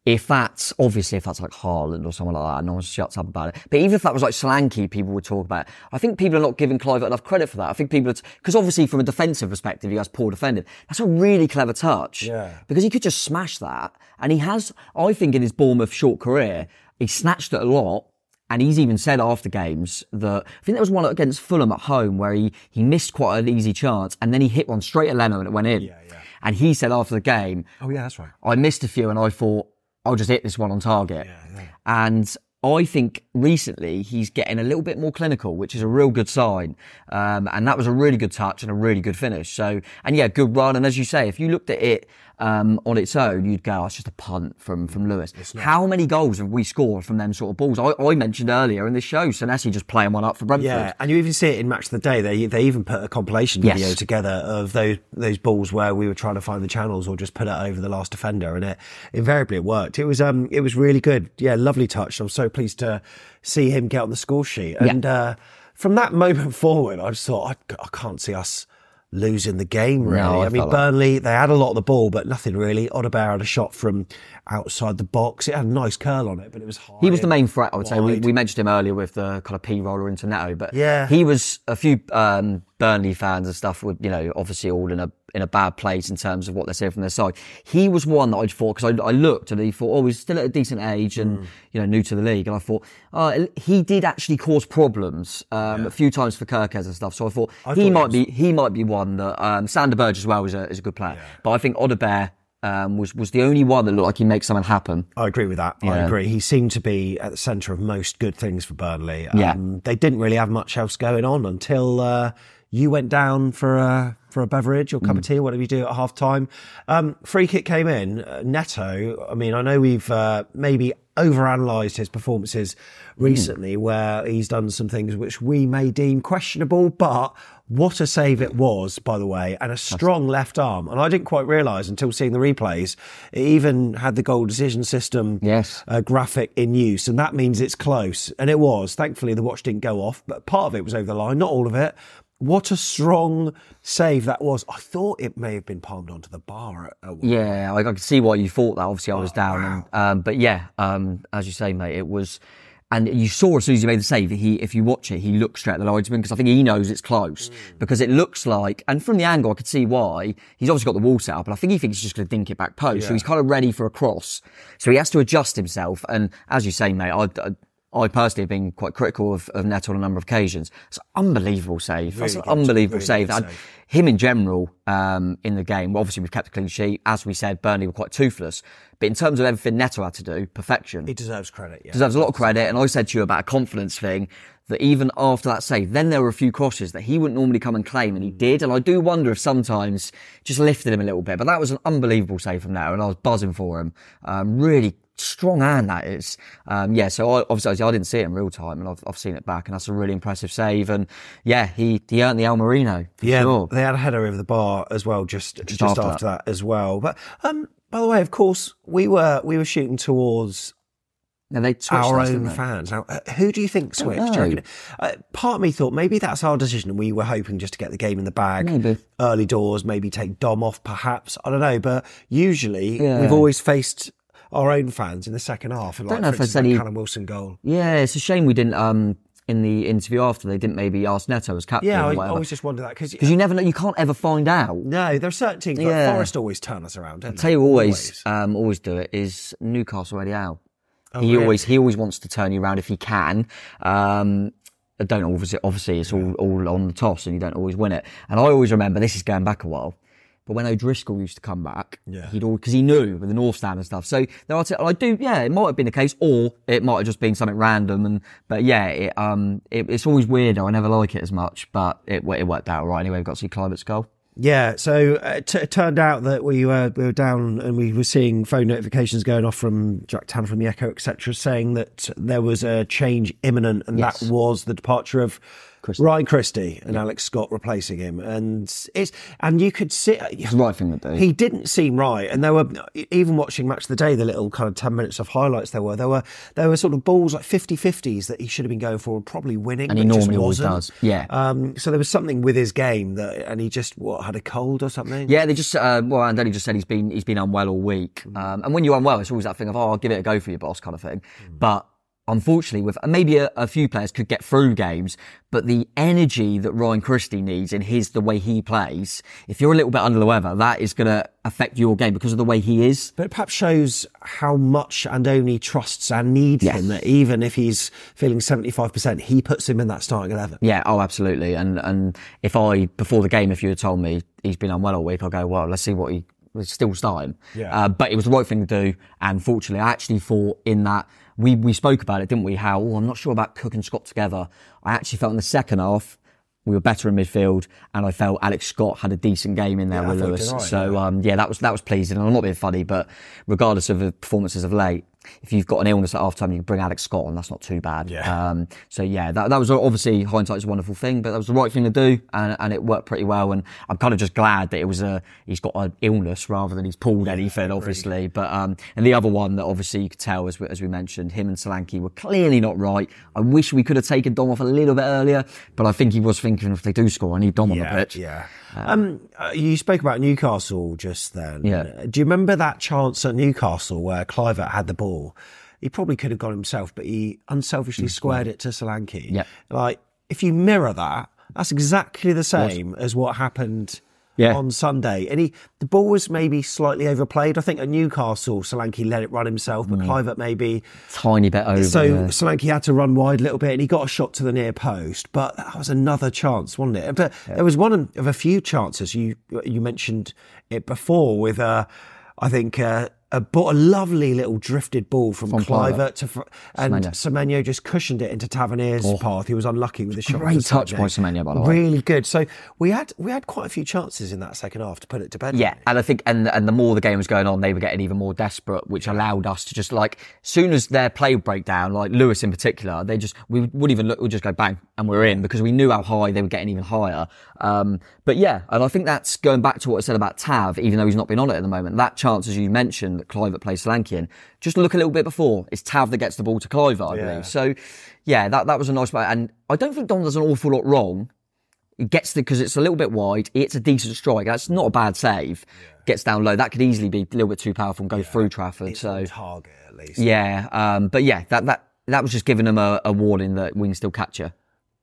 If that's, obviously, if that's like Haaland or someone like that, no one shuts up about it. But even if that was like Solanke, people would talk about it. I think people are not giving Kluivert enough credit for that. I think people are, because obviously from a defensive perspective, he has poor defending. That's a really clever touch. Yeah. Because he could just smash that. And he has, I think in his Bournemouth short career, he snatched it a lot. And he's even said after games that, I think there was one against Fulham at home where he, he missed quite an easy chance and then he hit one straight at Leno and it went in. Yeah, yeah. And he said after the game, oh yeah, that's right. I missed a few and I thought, I'll just hit this one on target. Yeah, yeah. And I think recently he's getting a little bit more clinical, which is a real good sign. Um, and that was a really good touch and a really good finish. So, and yeah, good run. And as you say, if you looked at it um, on its own, you'd go, oh, it's just a punt from, from Lewis. How many goals have we scored from them sort of balls? I, I mentioned earlier in this show, Senesi just playing one up for Brentford. Yeah, and you even see it in Match of the Day. They they even put a compilation video Yes. together of those those balls where we were trying to find the channels or just put it over the last defender, and it invariably it worked. It was um it was really good. Yeah, lovely touch. I'm so pleased to see him get on the score sheet. And Yeah. uh, from that moment forward, I just thought I, I can't see us losing the game, really. No, I I, mean, felt like- Burnley, they had a lot of the ball, but nothing really. Odegaard had a shot from outside the box. It had a nice curl on it, but it was high. He was the main threat, I would say. We, wide. we mentioned him earlier with the kind of P-roller into Neto, but Yeah. he was, a few um, Burnley fans and stuff would, you know, obviously all in a in a bad place in terms of what they're saying from their side. He was one that I thought, because I, I looked and he thought, oh, he's still at a decent age and, Mm. you know, new to the league. And I thought, oh, he did actually cause problems um, Yeah. a few times for Kirkez and stuff. So I thought I he thought might he was- be he might be one that, um, Sander Berge as well is a, is a good player. But I think Odegaard um, was, was the only one that looked like he makes something happen. I agree with that. I Yeah. agree. He seemed to be at the centre of most good things for Burnley. Yeah. Um, they didn't really have much else going on until uh, you went down for a for a beverage or cup Mm. of tea, or whatever you do at half time. Um, free kick came in. Uh, Neto, I mean, I know we've uh, maybe overanalyzed his performances recently, where he's done some things which we may deem questionable, but what a save it was, by the way, and a strong left arm. And I didn't quite realise until seeing the replays, it even had the goal decision system yes. uh, graphic in use, and that means it's close. And it was. Thankfully, the watch didn't go off, but part of it was over the line, not all of it. What a strong save that was. I thought it may have been palmed onto the bar at, at one Yeah, I, I could see why you thought that. Obviously, I was down. And, um, but yeah, um, as you say, mate, it was... And you saw as soon as he made the save, he, if you watch it, he looks straight at the linesman because I think he knows it's close. Mm. Because it looks like, and from the angle, I could see why. He's obviously got the wall set up, and I think he thinks he's just going to dink it back post. Yeah. So he's kind of ready for a cross. So he has to adjust himself. And as you say, mate, I, I I personally have been quite critical of, of Neto on a number of occasions. It's an unbelievable save. That's an good, unbelievable really save. good And save. him in general, um, in the game, well, obviously we've kept a clean sheet. As we said, Burnley were quite toothless. But in terms of everything Neto had to do, perfection. He deserves credit, yeah. Deserves a lot of credit. And I said to you about a confidence thing, that even after that save, then there were a few crosses that he wouldn't normally come and claim, and he did. And I do wonder if sometimes just lifted him a little bit. But that was an unbelievable save from Neto, and I was buzzing for him. Um, really strong hand that is. Um, yeah, so I, obviously I didn't see it in real time, and I've, I've seen it back, and that's a really impressive save. And yeah, he, he earned the El Marino, for yeah, sure. they had a header over the bar as well, just just, Just after, after that. as well. But um, by the way, of course, we were we were shooting towards Now they switched our us, own didn't they? fans. Now, uh, who do you think Don't switched? Do you know. reckon- Uh, part of me thought maybe that's our decision, and we were hoping just to get the game in the bag, Maybe. early doors, maybe take Dom off, perhaps. I don't know, but usually Yeah. we've always faced our own fans in the second half. And Don't like, know for if there's instance, that any- Callum Wilson goal. Yeah, it's a shame we didn't, um, in the interview after, they didn't maybe ask Neto as captain Yeah, or I whatever. always just wonder that because Because you never know, you can't ever find out. no, there are certain teams like Yeah. Forest always turn us around. Don't I'll tell you they? always, um, always do it is Newcastle Eddie Howe. Oh, he really? always, he always wants to turn you around if he can. Um, I don't obviously, obviously it's all, all on the toss and you don't always win it. And I always remember, this is going back a while, but when O'Driscoll used to come back, Yeah. he'd always, because he knew with the North Stand and stuff. So there are, t- I do, yeah, it might have been the case, or it might have just been something random. And but yeah, it, um, it, it's always weirder. I never like it as much, but it, it worked out all right anyway. We've got to see Clivert's goal. Yeah, so uh, it, t- it turned out that we were we were down and we were seeing phone notifications going off from Jack Tanner from the Echo, et cetera, saying that there was a change imminent, and Yes. that was the departure of Christie. Ryan Christie and yeah. Alex Scott replacing him, and it's and you could see it's the right thing to do. He didn't seem right, and there were even watching Match of the Day, the little kind of ten minutes of highlights there were there were there were sort of balls like fifty-fifties that he should have been going for and probably winning, and he but normally just always wasn't. does. Yeah. Um, so there was something with his game that, and he just what had a cold or something. Yeah, they just uh, well, Andoni just said he's been he's been unwell all week, mm. um, and when you're unwell, it's always that thing of oh, I'll give it a go for your boss kind of thing, mm. but. Unfortunately, with maybe a, a few players could get through games, but the energy that Ryan Christie needs in his the way he plays, if you're a little bit under the weather, that is going to affect your game because of the way he is. But it perhaps shows how much Andoni trusts and needs yes. him. That even if he's feeling seventy-five percent, he puts him in that starting eleven. Yeah, oh, absolutely. And and if I before the game, if you had told me he's been unwell all week, I'd go, well, let's see what he. Was still starting, yeah. uh, but it was the right thing to do. And fortunately, I actually thought in that we we spoke about it, didn't we? How oh, I'm not sure about Cook and Scott together. I actually felt in the second half we were better in midfield, and I felt Alex Scott had a decent game in there yeah, with Lewis. Right, so yeah. Um, yeah, that was that was pleasing. And I'm not being funny, but regardless of the performances of late, if you've got an illness at half time, you can bring Alex Scott on. That's not too bad. Yeah. Um, so yeah, that, that was obviously hindsight's a wonderful thing, but that was the right thing to do, and, and it worked pretty well. And I'm kind of just glad that it was a he's got an illness rather than he's pulled yeah, anything, obviously. Really. But um, and the other one that obviously you could tell, as we, as we mentioned, him and Solanke were clearly not right. I wish we could have taken Dom off a little bit earlier, but I think he was thinking if they do score, I need Dom yeah, on the pitch. Yeah. Um, uh, you spoke about Newcastle just then. Yeah. Do you remember that chance at Newcastle where Kluivert had the ball? He probably could have gone himself, but he unselfishly squared it to Solanke. Yeah. Like, if you mirror that, that's exactly the same as what happened yeah. on Sunday. And he, the ball was maybe slightly overplayed. I think at Newcastle, Solanke let it run himself, but mm. Kluivert maybe... Tiny bit over. So yeah. Solanke had to run wide a little bit, and he got a shot to the near post. But that was another chance, wasn't it? But yeah. there was one of a few chances. You you mentioned it before with, uh, I think... Uh, A, a lovely little drifted ball from, from Kluivert to, and Semenyo just cushioned it into Tavernier's oh. path. He was unlucky with the shot. Great touch by Semenyo, by the way. Really good. So we had we had quite a few chances in that second half to put it to bed. Yeah, and I think and and the more the game was going on, they were getting even more desperate, which allowed us to just like as soon as their play would break down, like Lewis in particular, they just we wouldn't even look, we'd just go bang and we're in because we knew how high they were getting even higher. Um, but yeah, and I think that's going back to what I said about Tav, even though he's not been on it at the moment. That chance, as you mentioned, that Kluivert plays Solanke in, just look a little bit before. It's Tav that gets the ball to Kluivert, I yeah. believe. So yeah, that that was a nice play, and I don't think Dom does an awful lot wrong. He gets the because it's a little bit wide. It's a decent strike. That's not a bad save. Yeah. Gets down low. That could easily be a little bit too powerful and go yeah. through Trafford. It's so on target at least. Yeah, um, but yeah, that that that was just giving them a, a warning that we can still catch you.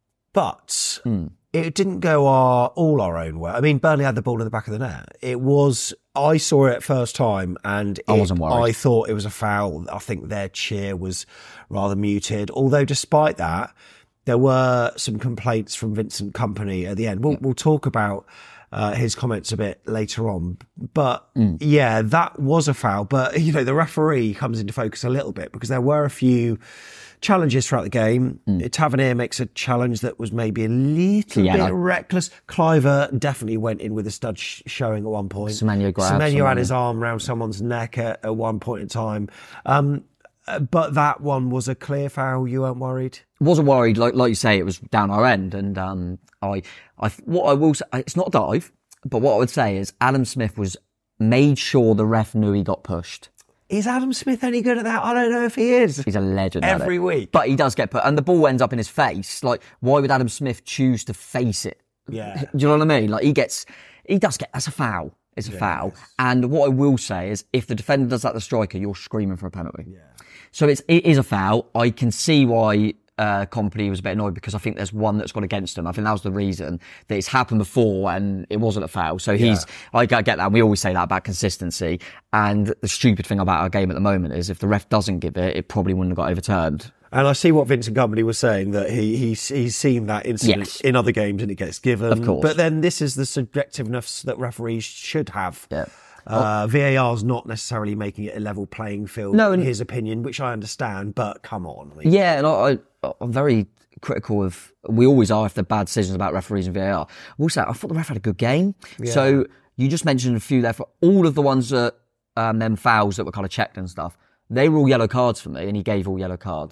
But mm. it didn't go our all our own way. I mean, Burnley had the ball in the back of the net. It was. I saw it first time, and I it, wasn't worried. I thought it was a foul. I think their cheer was rather muted. Although, despite that, there were some complaints from Vincent Kompany at the end. We'll, we'll talk about uh, his comments a bit later on. But mm. yeah, that was a foul. But you know, the referee comes into focus a little bit because there were a few challenges throughout the game. Mm. Tavernier makes a challenge that was maybe a little yeah, bit like, reckless. Kluivert definitely went in with a stud sh- showing at one point. Semenyo grabbed Semenyo had his arm around someone's neck at, at one point in time. Um, but that one was a clear foul. You weren't worried? Wasn't worried. Like like you say, it was down our end. And um, I, I, what I will say, it's not a dive, but what I would say is Adam Smith was made sure the ref knew he got pushed. Is Adam Smith any good at that? I don't know if he is. He's a legend every at it. week. But he does get put, and the ball ends up in his face. Like, why would Adam Smith choose to face it? Yeah. Do you know what I mean? Like, he gets, he does get, that's a foul. It's a yeah, foul. Yes. And what I will say is, if the defender does that to the striker, you're screaming for a penalty. Yeah. So it's, it is a foul. I can see why uh, Kompany was a bit annoyed because I think there's one that's gone against him. I think that was the reason that it's happened before and it wasn't a foul. So he's, yeah. I get that. And we always say that about consistency. And the stupid thing about our game at the moment is if the ref doesn't give it, it probably wouldn't have got overturned. And I see what Vincent Kompany was saying, that he he's, he's seen that incident yes. in other games and it gets given. Of course. But then this is the subjectiveness that referees should have. Yeah. Uh, V A R's not necessarily making it a level playing field, no, in his opinion, which I understand, but come on. I mean. Yeah, and I, I, I'm very critical of, we always are if there are bad decisions about referees and V A R. Also, I thought the ref had a good game. Yeah. So you just mentioned a few there. For all of the ones that, um, them fouls that were kind of checked and stuff, they were all yellow cards for me, and he gave all yellow cards.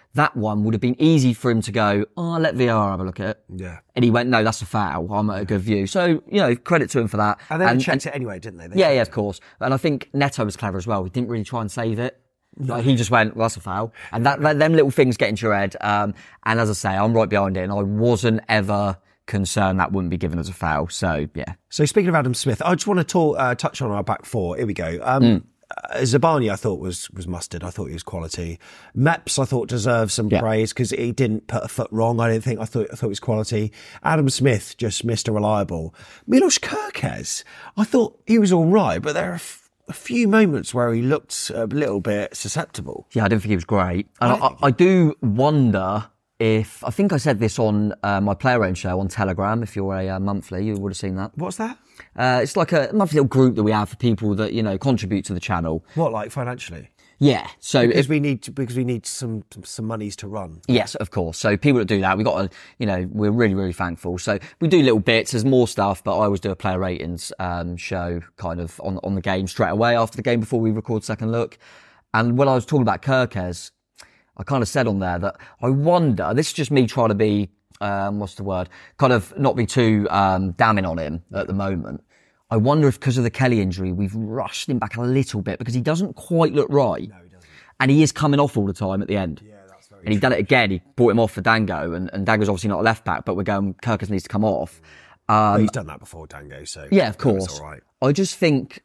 that one would have been easy for him to go, oh, let V A R have a look at it. Yeah. And he went, no, that's a foul. I'm at a good view. So, you know, credit to him for that. And then they checked it anyway, didn't they? they yeah, yeah, of course. And I think Neto was clever as well. He didn't really try and save it. No. Like, he just went, well, that's a foul. And that, that them little things get into your head. Um, and as I say, I'm right behind it, and I wasn't ever concerned that wouldn't be given as a foul. So, yeah. So speaking of Adam Smith, I just want to talk, uh, touch on our back four. Here we go. Um, mm. uh, Zabani, I thought was was mustard. I thought he was quality. Meps, I thought deserved some yeah. praise because he didn't put a foot wrong. I didn't think. I thought I thought he was quality. Adam Smith, just Mister Reliable. Milos Kerkez, I thought he was all right, but there are f- a few moments where he looked a little bit susceptible. Yeah, I didn't think he was great. And I, I, I do wonder. If I think I said this on uh, my Player Range show on Telegram, if you're a uh, monthly, you would have seen that. What's that? Uh, it's like a monthly little group that we have for people that, you know, contribute to the channel. What, like financially? Yeah. So because if, we need to, because we need some some monies to run. Yes, of course. So people that do that, we got to, you know, we're really really thankful. So we do little bits. There's more stuff, but I always do a player ratings um, show kind of on on the game straight away after the game before we record second look. And when I was talking about Kerkez, I kind of said on there that I wonder, this is just me trying to be, um, what's the word, kind of not be too um, damning on him at the moment. I wonder if because of the Kelly injury, we've rushed him back a little bit because he doesn't quite look right. No, he doesn't. And he is coming off all the time at the end. Yeah, that's very And he done it again. He brought him off for Dango, and, and Dango's obviously not a left back, but we're going, Kerkez needs to come off. Um, but he's done that before, Dango, so. Yeah, of course. All right. I just think,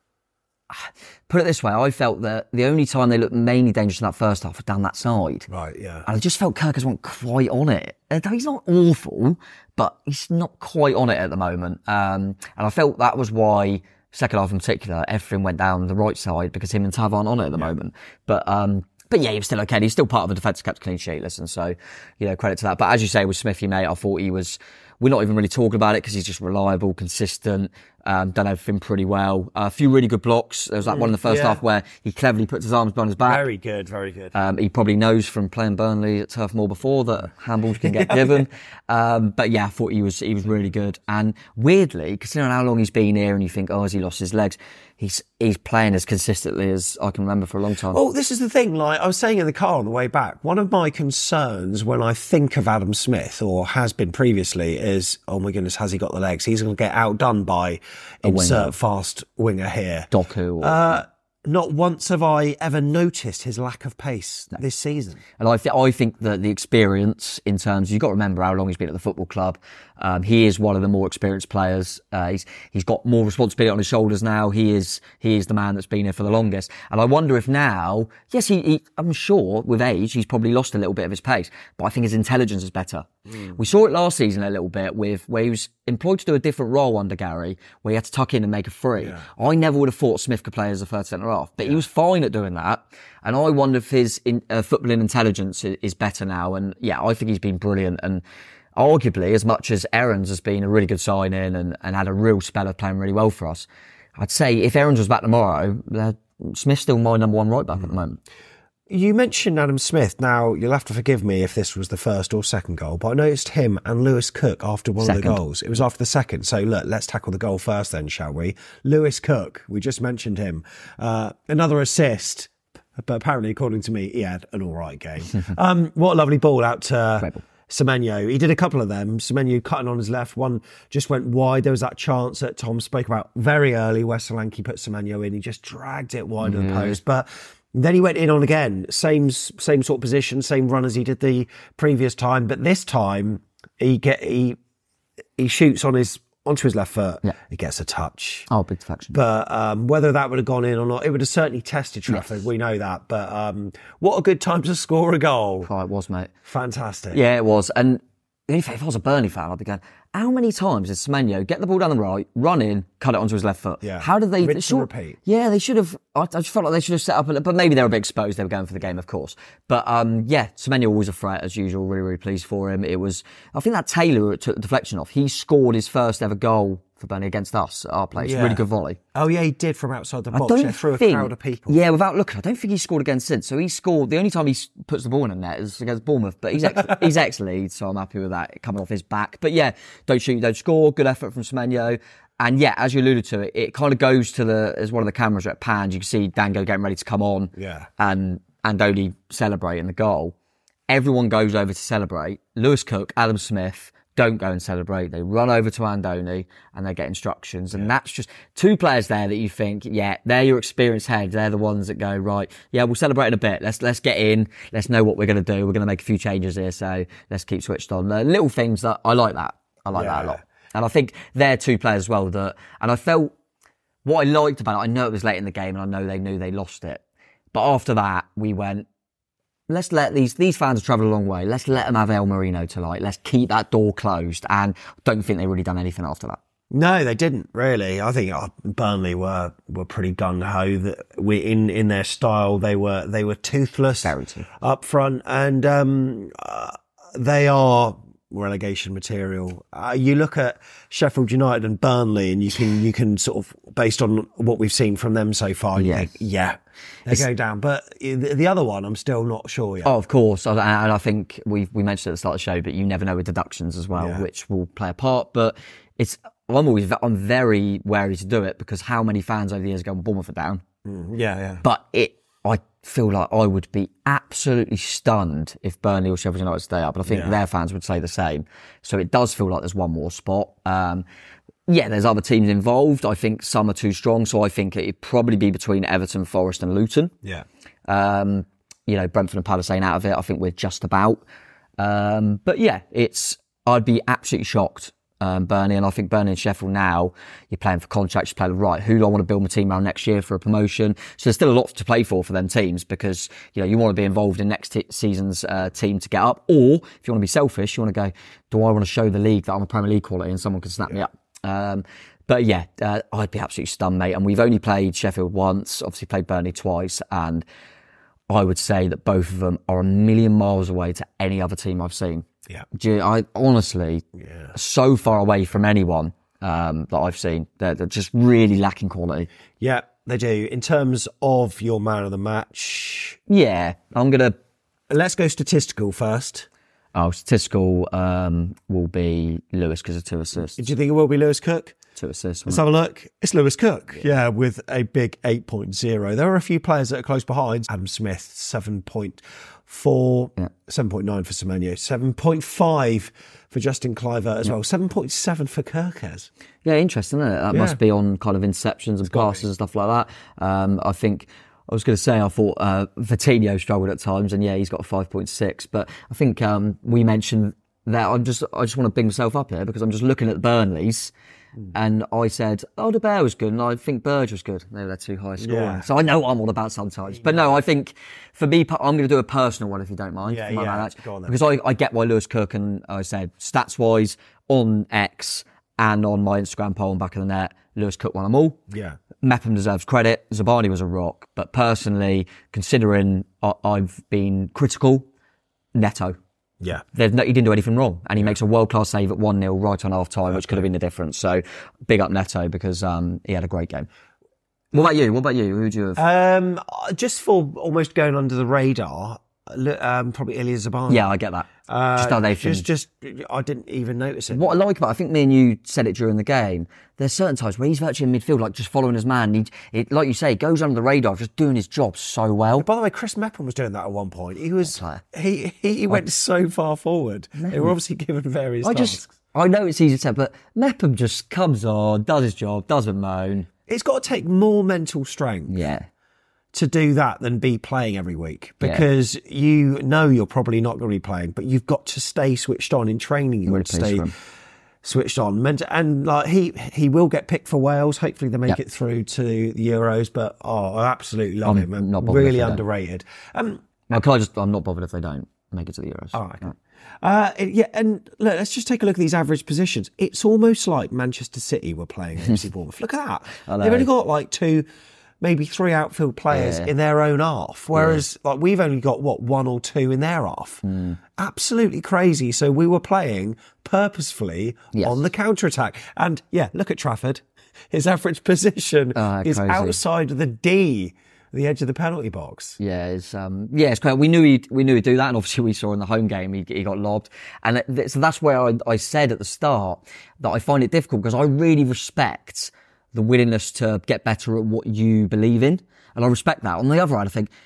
put it this way, I felt that the only time they looked mainly dangerous in that first half was down that side. Right, yeah. And I just felt Kerkez wasn't quite on it. He's not awful, but he's not quite on it at the moment. Um, and I felt that was why, second half in particular, everything went down the right side because him and Tav aren't on it at the yeah. moment. But, um, but yeah, he was still okay. He's still part of the defensive kept clean sheet, listen. So, you know, credit to that. But as you say, with Smithy, mate, I thought he was, we're not even really talking about it because he's just reliable, consistent, um, done everything pretty well. Uh, a few really good blocks. There was that mm, one in the first yeah. half where he cleverly puts his arms behind his back. Very good, very good. Um, he probably knows from playing Burnley at Turf Moor before that handballs can get given. Um, but yeah, I thought he was, he was really good. And weirdly, considering how long he's been here and you think, oh, has he lost his legs? He's he's playing as consistently as I can remember for a long time. Well, this is the thing. Like I was saying in the car on the way back, one of my concerns when I think of Adam Smith, or has been previously, is oh my goodness, has he got the legs? He's going to get outdone by a insert winger. fast winger here, Doku. Or... Uh, not once have I ever noticed his lack of pace no. this season. And I, th- I think that the experience in terms, you've got to remember how long he's been at the football club. Um, he is one of the more experienced players. Uh, he's, he's got more responsibility on his shoulders now. He is, he is the man that's been here for the longest. And I wonder if now, yes, he, he I'm sure with age, he's probably lost a little bit of his pace, but I think his intelligence is better. Mm. We saw it last season a little bit with where he was employed to do a different role under Gary, where he had to tuck in and make a free. Yeah. I never would have thought Smith could play as a third centre half, but yeah. he was fine at doing that. And I wonder if his in, uh, footballing intelligence is, is better now. And yeah, I think he's been brilliant. And arguably, as much as Aarons has been a really good sign-in and, and had a real spell of playing really well for us, I'd say if Aarons was back tomorrow, uh, Smith's still my number one right back mm. at the moment. You mentioned Adam Smith. Now, you'll have to forgive me if this was the first or second goal, but I noticed him and Lewis Cook after one second. of the goals. It was after the second. So, look, let's tackle the goal first then, shall we? Lewis Cook, we just mentioned him. Uh, another assist, but apparently, according to me, he had an all right game. um, what a lovely ball out to Semenyo. He did a couple of them. Semenyo cutting on his left. One just went wide. There was that chance that Tom spoke about very early where Solanke put Semenyo in. He just dragged it wide of the post. But then he went in on again. Same same sort of position, same run as he did the previous time. But this time, he get he he shoots on his onto his left foot. Yeah. He gets a touch. Oh, big deflection. But um, whether that would have gone in or not, it would have certainly tested Trafford. Yes. We know that. But um, what a good time to score a goal. Oh, it was, mate. Fantastic. Yeah, it was. And if I was a Burnley fan, I'd be going, how many times did Semenyo get the ball down the right, run in, cut it onto his left foot? Yeah. How did they... Rinse sure, and repeat. Yeah, they should have... I, I just felt like they should have set up... A, but maybe they were a bit exposed. They were going for the game, of course. But um, yeah, Semenyo always a threat, as usual. Really, really pleased for him. It was... I think that Taylor took the deflection off. He scored his first ever goal for Burnley against us at our place. Yeah. Really good volley. Oh, yeah, he did from outside the box. I don't yeah, through think, a crowd of people. Yeah, without looking, I don't think he scored again since. So he scored, the only time he puts the ball in the net is against Bournemouth, but he's ex, he's ex-Leeds, so I'm happy with that, coming off his back. But yeah, don't shoot, don't score, good effort from Semenyo. And yeah, as you alluded to, it, it kind of goes to the, as one of the cameras are at panned, you can see Dango getting ready to come on. Yeah. And Andoni celebrating the goal. everyone goes over to celebrate. Lewis Cook, Adam Smith don't go and celebrate. They run over to Andoni and they get instructions. And yeah. that's just two players there that you think, yeah, they're your experienced heads. They're the ones that go, right, yeah, we'll celebrate in a bit. Let's let's get in. Let's know what we're going to do. We're going to make a few changes here. So let's keep switched on. Uh, little things that I like that. I like yeah. that a lot. And I think they're two players as well that, and I felt what I liked about it, I know it was late in the game and I know they knew they lost it. But after that, we went, let's let these, these fans travel a long way. Let's let them have El Marino tonight. Let's keep that door closed. And I don't think they really done anything after that. No, they didn't really. I think oh, Burnley were, were pretty gung ho. That we in, in their style, they were, they were toothless Very toothless. up front and, um, uh, they are relegation material. Uh, you look at Sheffield United and Burnley and you can, you can sort of, based on what we've seen from them so far, you yeah. think, yeah, they're going down. But the, the other one, I'm still not sure yet. Oh, of course. And I think we we mentioned at the start of the show, but you never know with deductions as well, yeah. which will play a part. But it's, I'm always, I'm very wary to do it because how many fans over the years go, Bournemouth are down. Mm, yeah, yeah. But it, I feel like I would be absolutely stunned if Burnley or Sheffield United stay up. And I think Yeah. their fans would say the same. So it does feel like there's one more spot. Um, yeah, there's other teams involved. I think some are too strong. So I think it'd probably be between Everton, Forest and Luton. Yeah. Um, you know, Brentford and Palace ain't out of it. I think we're just about. Um, but yeah, it's, I'd be absolutely shocked. Um, Burnley, and I think Burnley and Sheffield now, you're playing for contracts, you're playing right. Who do I want to build my team around next year for a promotion? So there's still a lot to play for for them teams because, you know, you want to be involved in next t- season's uh, team to get up. Or if you want to be selfish, you want to go, do I want to show the league that I'm a Premier League quality and someone can snap yeah. me up? Um, but yeah, uh, I'd be absolutely stunned, mate. And we've only played Sheffield once, obviously played Burnley twice. And I would say that both of them are a million miles away to any other team I've seen. Yeah. I honestly, yeah. so far away from anyone um, that I've seen. They're, they're just really lacking quality. Yeah, they do. In terms of your man of the match. Yeah, I'm going to... Let's go statistical first. Oh, statistical um, will be Lewis because of two assists. Do you think it will be Lewis Cook? Two assists. Let's have a look. It's Lewis Cook. Yeah, with a big eight point oh. There are a few players that are close behind. Adam Smith, seven point four. Yeah. seven point nine for Semenyo. seven point five for Justin Kluivert as yeah. well. seven point seven for Kirkes. Yeah, interesting, isn't it? That yeah. must be on kind of interceptions and passes and stuff like that. Um, I think... I was going to say, I thought uh, Vitinho struggled at times, and yeah, he's got a five point six. But I think um, we mentioned that I'm just, I just want to big myself up here because I'm just looking at Burnley's, mm. and I said, oh, De Beer was good, and I think Burge was good. They were too high scoring. Yeah. So I know what I'm all about sometimes. But no, I think for me, I'm going to do a personal one if you don't mind. Yeah, yeah. Match, Go on then. because I, I get why Lewis Cook, and I said stats wise on X and on my Instagram poll and back of the net, Lewis Cook won them all. Yeah. Mepham deserves credit. Zabani was a rock. But personally, considering I- I've been critical, Neto. Yeah. There's no, he didn't do anything wrong. And he yeah. makes a world-class save at one nil right on half-time, okay. which could have been the difference. So big up Neto because um, he had a great game. What about you? What about you? Who would you have? Um, just for almost going under the radar, um, probably Ilya Zabani. Yeah, I get that. Uh, just how they just, just, I didn't even notice it. What I like about it, I think me and you said it during the game, there's certain times where he's virtually in midfield, like just following his man. He, it, like you say, goes under the radar, just doing his job so well. By the way, Chris Mepham was doing that at one point. He was, he, he went I, so far forward. Mepham, they were obviously given various I tasks. Just, I know it's easy to say, but Mepham just comes on, does his job, doesn't moan. It's got to take more mental strength. Yeah. To do that than be playing every week because yeah. you know you're probably not going to be playing, but you've got to stay switched on in training. You've got to stay switched on. And like he he will get picked for Wales. Hopefully they make yep. it through to the Euros. But oh, I absolutely love I'm him. Not really underrated. Um, now, can I just? I'm not bothered if they don't make it to the Euros. All right. right. Uh, yeah, and look, let's just take a look at these average positions. It's almost like Manchester City were playing at F C Bournemouth. Look at that. They've only got like two. Maybe three outfield players yeah. in their own half, whereas yeah. like we've only got what one or two in their half. Mm. Absolutely crazy. So we were playing purposefully yes. on the counter attack, and yeah, look at Trafford. His average position oh, is crazy. outside of the D, the edge of the penalty box. Yeah, it's um, yeah, it's great. We knew he we knew he'd do that, and obviously we saw in the home game he, he got lobbed, and th- so that's where I, I said at the start that I find it difficult because I really respect the willingness to get better at what you believe in. And I respect that. On the other hand, I think,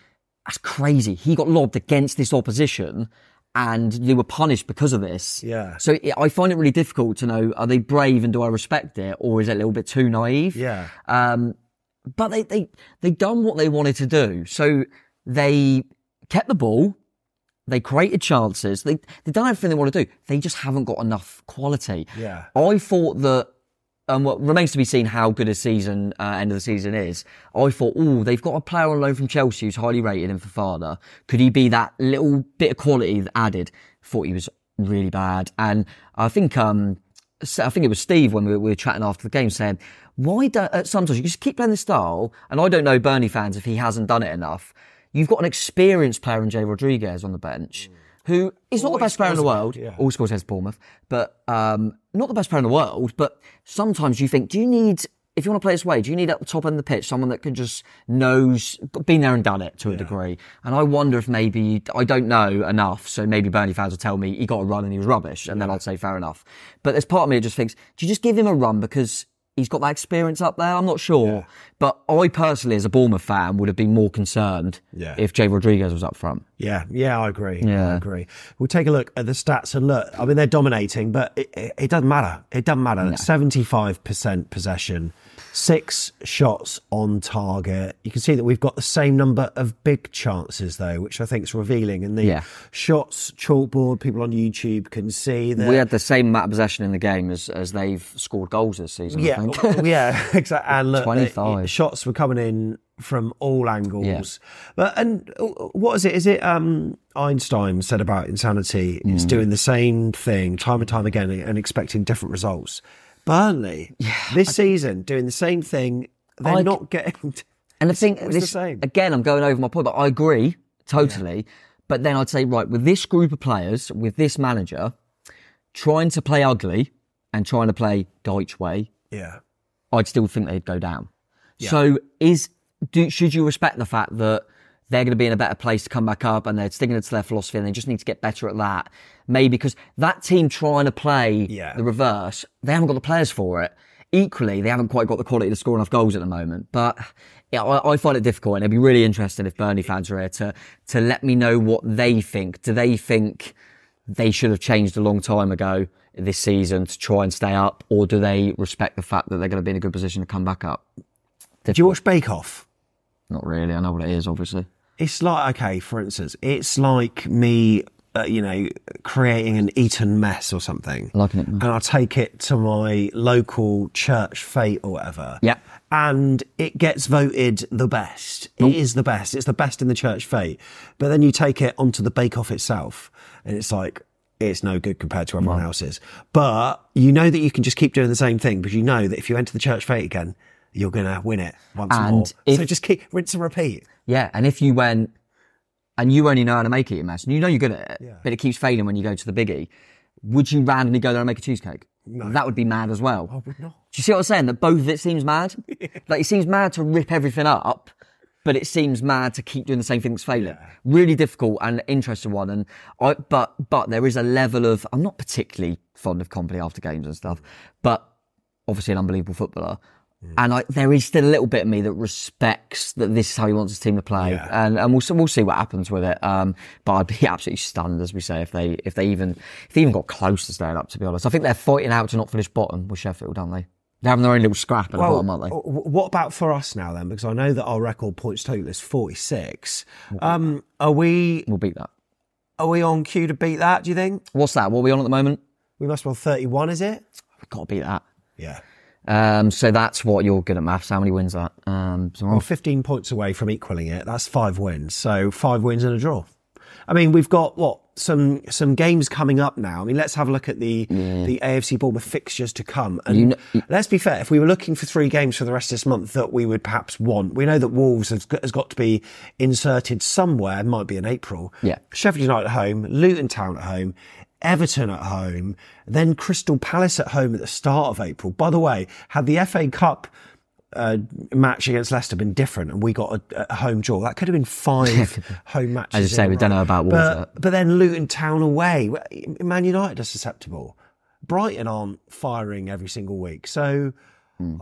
That's crazy. He got lobbed against this opposition and they were punished because of this. Yeah. So it, I find it really difficult to know, are they brave and do I respect it, or is it a little bit too naive? Yeah. Um, but they, they, they done what they wanted to do. So they kept the ball. They created chances. They, they done everything they want to do. They just haven't got enough quality. Yeah. I thought that, um, what remains to be seen how good a season, uh, end of the season is. I thought, oh, they've got a player on loan from Chelsea who's highly rated in Fofana. Could he be that little bit of quality added? Thought he was really bad. And I think, um, I think it was Steve when we were, we were chatting after the game saying, why don't, uh, sometimes you just keep playing the style. And I don't know Burnley fans if he hasn't done it enough. You've got an experienced player in Jay Rodriguez on the bench, who is not the best player in the world. Yeah. All scores against Bournemouth, but um, not the best player in the world. But sometimes you think, do you need, if you want to play this way, do you need at the top end of the pitch someone that can just knows, been there and done it to a yeah. degree? And I wonder if maybe, I don't know enough, so maybe Burnley fans will tell me he got a run and he was rubbish, and yeah. then I'd say fair enough. But there's part of me that just thinks, do you just give him a run because he's got that experience up there? I'm not sure. Yeah. But I personally, as a Bournemouth fan, would have been more concerned yeah. if Jay Rodriguez was up front. Yeah, yeah, I agree. Yeah. I agree. We'll take a look at the stats and look, I mean, they're dominating, but it, it, it doesn't matter. It doesn't matter. No. seventy-five percent possession, six shots on target. You can see that we've got the same number of big chances, though, which I think is revealing. And the yeah. shots chalkboard, people on YouTube can see that. We had the same amount of possession in the game as, as they've scored goals this season, yeah, I think. yeah, exactly. And look, twenty-five. The shots were coming in from all angles. Yeah. But and what is it? Is it um, Einstein said about insanity? Mm. It's doing the same thing time and time again and expecting different results. Burnley, yeah, this I, season, doing the same thing. They're I, not getting. And the thing, it's this, the same. Again, I'm going over my point, but I agree totally. Yeah. But then I'd say, right, with this group of players, with this manager, trying to play ugly and trying to play Dyche way, yeah, I'd still think they'd go down. Yeah. So is do, should you respect the fact that they're going to be in a better place to come back up and they're sticking to their philosophy and they just need to get better at that? Maybe because that team trying to play yeah. the reverse, they haven't got the players for it. Equally, they haven't quite got the quality to score enough goals at the moment. But yeah, I, I find it difficult, and it'd be really interesting if Burnley fans are here to to let me know what they think. Do they think they should have changed a long time ago this season to try and stay up, or do they respect the fact that they're going to be in a good position to come back up? Difficult. Do you watch Bake Off? Not really. I know what it is, obviously. It's like, okay, for instance, it's like me, uh, you know, creating an Eton mess or something. Liking it. And I take it to my local church fete or whatever. Yeah. And it gets voted the best. It Ooh. is the best. It's the best in the church fete. But then you take it onto the Bake Off itself, and it's like, it's no good compared to everyone no. else's. But you know that you can just keep doing the same thing, because you know that if you enter the church fete again, you're going to win it once and more. If, so just keep rinse and repeat. Yeah, and if you went and you only know how to make it a mess, and you know you're good at it, yeah. but it keeps failing when you go to the biggie, would you randomly go there and make a cheesecake? No. That would be mad as well. I would not. Do you see what I'm saying? That both of it seems mad? Like, it seems mad to rip everything up, but it seems mad to keep doing the same thing that's failing. Yeah. Really difficult and interesting one. And I, but, but there is a level of, I'm not particularly fond of comedy after games and stuff, but obviously an unbelievable footballer. Mm. And I, there is still a little bit of me that respects that this is how he wants his team to play, yeah. and and we'll we'll see what happens with it. Um, but I'd be absolutely stunned, as we say, if they if they even if they even got close to staying up. To be honest, I think they're fighting out to not finish bottom with Sheffield, aren't they? They're having their own little scrap at well, the bottom, aren't they? What about for us now then? Because I know that our record points total is forty-six. Um, are we? We'll beat that. Are we on cue to beat that? Do you think? What's that? What are we on at the moment? We must be on thirty-one. Is it? We've got to beat that. Yeah. Um, so that's what you're good at maths. How many wins that? Um, so well, fifteen points away from equaling it. That's five wins. So five wins and a draw. I mean, we've got what some some games coming up now. I mean, let's have a look at the yeah. the A F C Bournemouth fixtures to come. And you know, you, let's be fair. If we were looking for three games for the rest of this month that we would perhaps want, we know that Wolves has got, has got to be inserted somewhere. It might be in April. Yeah. Sheffield United at home, Luton Town at home, Everton at home, then Crystal Palace at home at the start of April. By the way, had the F A Cup uh, match against Leicester been different and we got a, a home draw, that could have been five home matches. As you say, we don't know about Wolves. But, but then Luton Town away, Man United are susceptible. Brighton aren't firing every single week. So mm.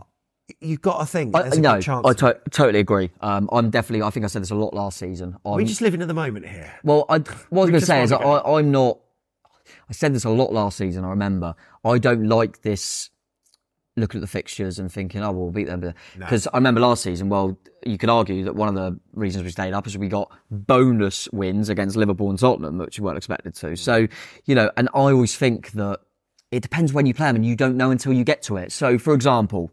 you've got to think I, there's a no, good chance. I to- totally agree. Um, I'm definitely. I think I said this a lot last season. We're just living in the moment here. Well, I, what I was going to just say is I, wanna go. I'm not. I said this a lot last season. I remember. I don't like this. Looking at the fixtures and thinking, oh, well, we'll beat them. Because no. I remember last season, well, you could argue that one of the reasons we stayed up is we got bonus wins against Liverpool and Tottenham, which you weren't expected to. So, you know, and I always think that it depends when you play them and you don't know until you get to it. So, for example,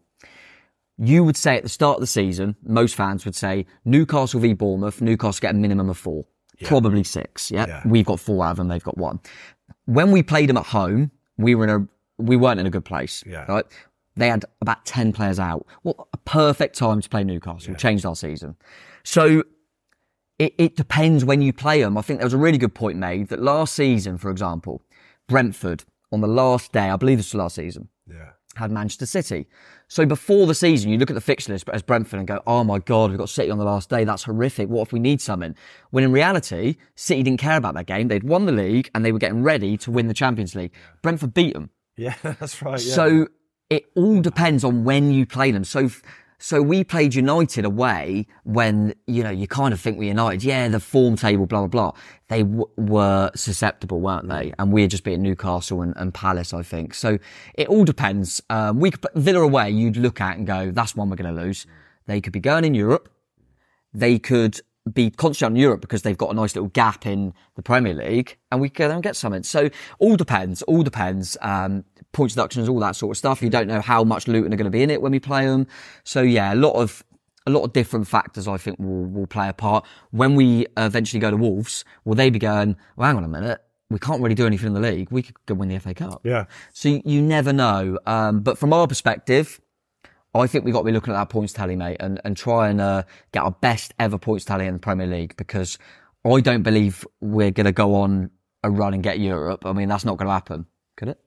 you would say at the start of the season, most fans would say, Newcastle v Bournemouth, Newcastle get a minimum of four, yeah. probably six. Yeah? yeah, we've got four out of them, they've got one. When we played them at home, we were in a we weren't in a good place. Yeah. Right? They had about ten players out. Well, a perfect time to play Newcastle. Yeah. Changed our season. So it, it depends when you play them. I think there was a really good point made that last season, for example, Brentford on the last day, I believe this was last season, yeah. had Manchester City. So before the season, you look at the fixture list as Brentford and go, oh my God, we've got City on the last day. That's horrific. What if we need something? When in reality, City didn't care about that game. They'd won the league and they were getting ready to win the Champions League. Brentford beat them. Yeah, that's right. Yeah. So it all depends on when you play them. So, so we played United away when, you know, you kind of think we're United. Yeah, the form table, blah, blah, blah. They w- were susceptible, weren't they? And we had just beaten Newcastle and, and Palace, I think. So it all depends. Um, we could put Villa away, you'd look at and go, that's one we're going to lose. They could be going in Europe. They could be concentrating on Europe because they've got a nice little gap in the Premier League, and we go there and get something. So all depends, all depends. Um, points deductions, all that sort of stuff. You don't know how much Luton are going to be in it when we play them. So yeah, a lot of a lot of different factors I think will will play a part. When we eventually go to Wolves, will they be going, well, hang on a minute, we can't really do anything in the league. We could go win the F A Cup. Yeah. So you, you never know. Um, but from our perspective, I think we've got to be looking at that points tally, mate, and, and try and uh, get our best ever points tally in the Premier League, because I don't believe we're going to go on a run and get Europe. I mean, that's not going to happen. Could it?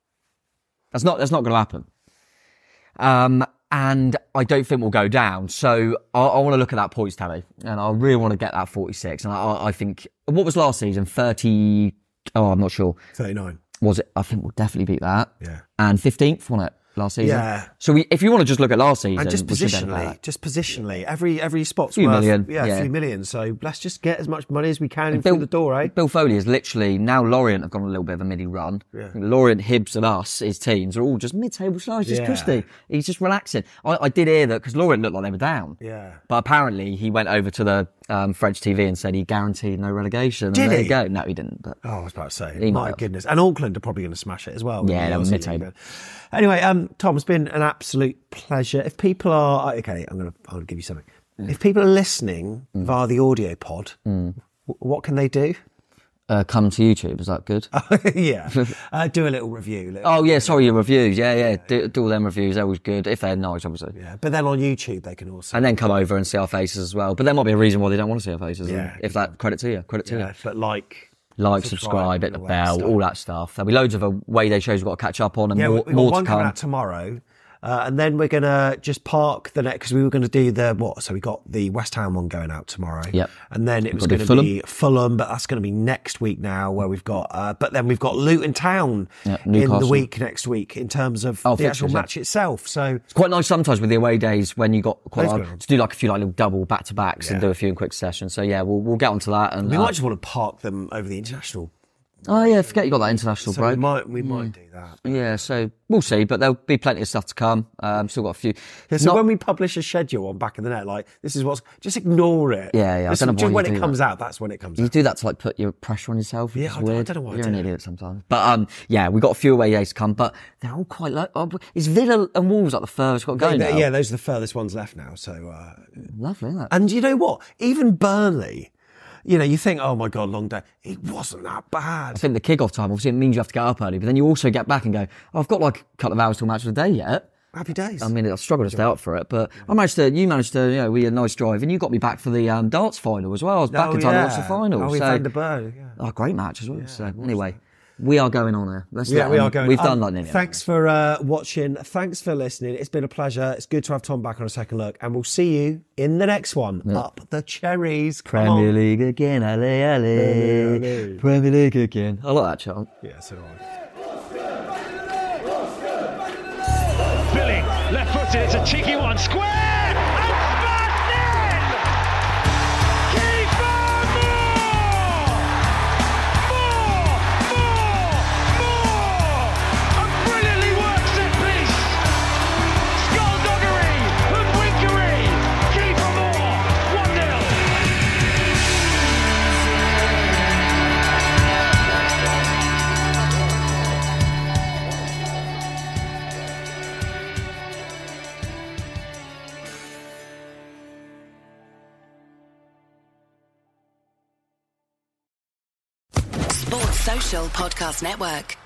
That's not, that's not going to happen. Um, and I don't think we'll go down. So I, I want to look at that points tally, and I really want to get that forty-six. And I, I think, what was last season? thirty, oh, I'm not sure. thirty-nine. Was it? I think we'll definitely beat that. Yeah. And fifteenth, wasn't it? Last season. Yeah. So we, if you want to just look at last season, and just we should positionally, just positionally, every every spot's few worth, million, yeah, yeah. a few million. So let's just get as much money as we can in Bill, through the door, eh? Bill Foley is literally, now Lorient have gone on a little bit of a midi run. Yeah. I think Lorient, Hibs and us, his teams, are all just mid-table sides, just Yeah. cushy. He's just relaxing. I, I did hear that, because Lorient looked like they were down. Yeah. But apparently he went over to the um, French T V and said he guaranteed no relegation. Did and there he? you go. No, he didn't. But Oh, I was about to say, He might my have. goodness. And Auckland are probably going to smash it as well. Yeah, Maybe they were Aussie, mid-table. but- Anyway, um, Tom, it's been an absolute pleasure. If people are, okay, I'm going to, I'm going to give you something. If people are listening Mm. via the audio pod, w- what can they do? Uh, come to YouTube, is that good? yeah. Uh, do a little review. Little, Oh, yeah, sorry, your reviews. Yeah, yeah. Do, do all them reviews. They're always good, if they're nice, obviously. Yeah. But then on YouTube, they can also. And then come over and see our faces as well. But there might be a reason why they don't want to see our faces. and Yeah. If that, credit to you. Credit to yeah, you. but like. Like, subscribe, hit the and all that bell, stuff. all that stuff. There'll be loads of away day shows we've got to catch up on, and Yeah, more, we've got more one to coming come. out tomorrow. Uh, and then we're going to just park the next, because we were going to do the, what? So we got the West Ham one going out tomorrow. Yep. And then it We've was got going to Fulham. be Fulham, but that's going to be next week now, where we've got, uh, but then we've got Luton Town Yep, in the Newcastle. week next week in terms of Oh, the actual fixtures, yeah. match itself. So It's quite nice sometimes with the away days when you got quite Loads a, going on. to do like a few like little double back to backs and Yeah. do a few in quick sessions. So yeah, we'll we'll get onto that. And we uh, might just want to park them over the international. oh yeah, forget you got that international So break. we might, we might do that. Yeah, so we'll see, but there'll be plenty of stuff to come. Um, still got a few. Yeah, so Not- when we publish a schedule on Back of the Net, like, this is what's, just ignore it. Yeah, yeah, I Just, don't know just why you when do it comes that. out, that's when it comes You out. do that to like put your pressure on yourself. Yeah, It's I don't- I weird. don't know why I You're do an it. idiot sometimes. But um, yeah, we got a few away days to come, but they're all quite low. Oh, is Villa and Wolves like the furthest we've got going Yeah, now? yeah, those are the furthest ones left now. So, uh, Lovely, isn't it? and you know what? Even Burnley, you know, you think, oh my God, long day. It wasn't that bad. I think the kick-off time, obviously, it means you have to get up early, but then you also get back and go, oh, I've got like a couple of hours till match of the day yet. Happy days. I mean, I struggle to stay up for it, but I managed to, you managed to, you know, we had a nice drive, and you got me back for the um, darts final as well. I was back Oh, in time yeah. to watch the final. Oh, we so, found the bird. Yeah, oh, great match as well. so, anyway, we are going on there. Let's yeah let we them- are going. We've Um, done like nearly Thanks for uh, watching. Thanks for listening. It's been a pleasure. It's good to have Tom back on a second look, and we'll see you in the next one. Yeah. Up the cherries. Come Premier on. League again, ale, ale. Ale, ale. Premier League again. I like that chant. Yeah, so do I. Billing, left foot footed, it's a cheeky one, square, and smashed in! Kiefer Moore! More, more, more! A brilliantly worked set piece! Skullduggery, hoodwinkery, Kiefer Moore, one nil. Sports Social Podcast Network.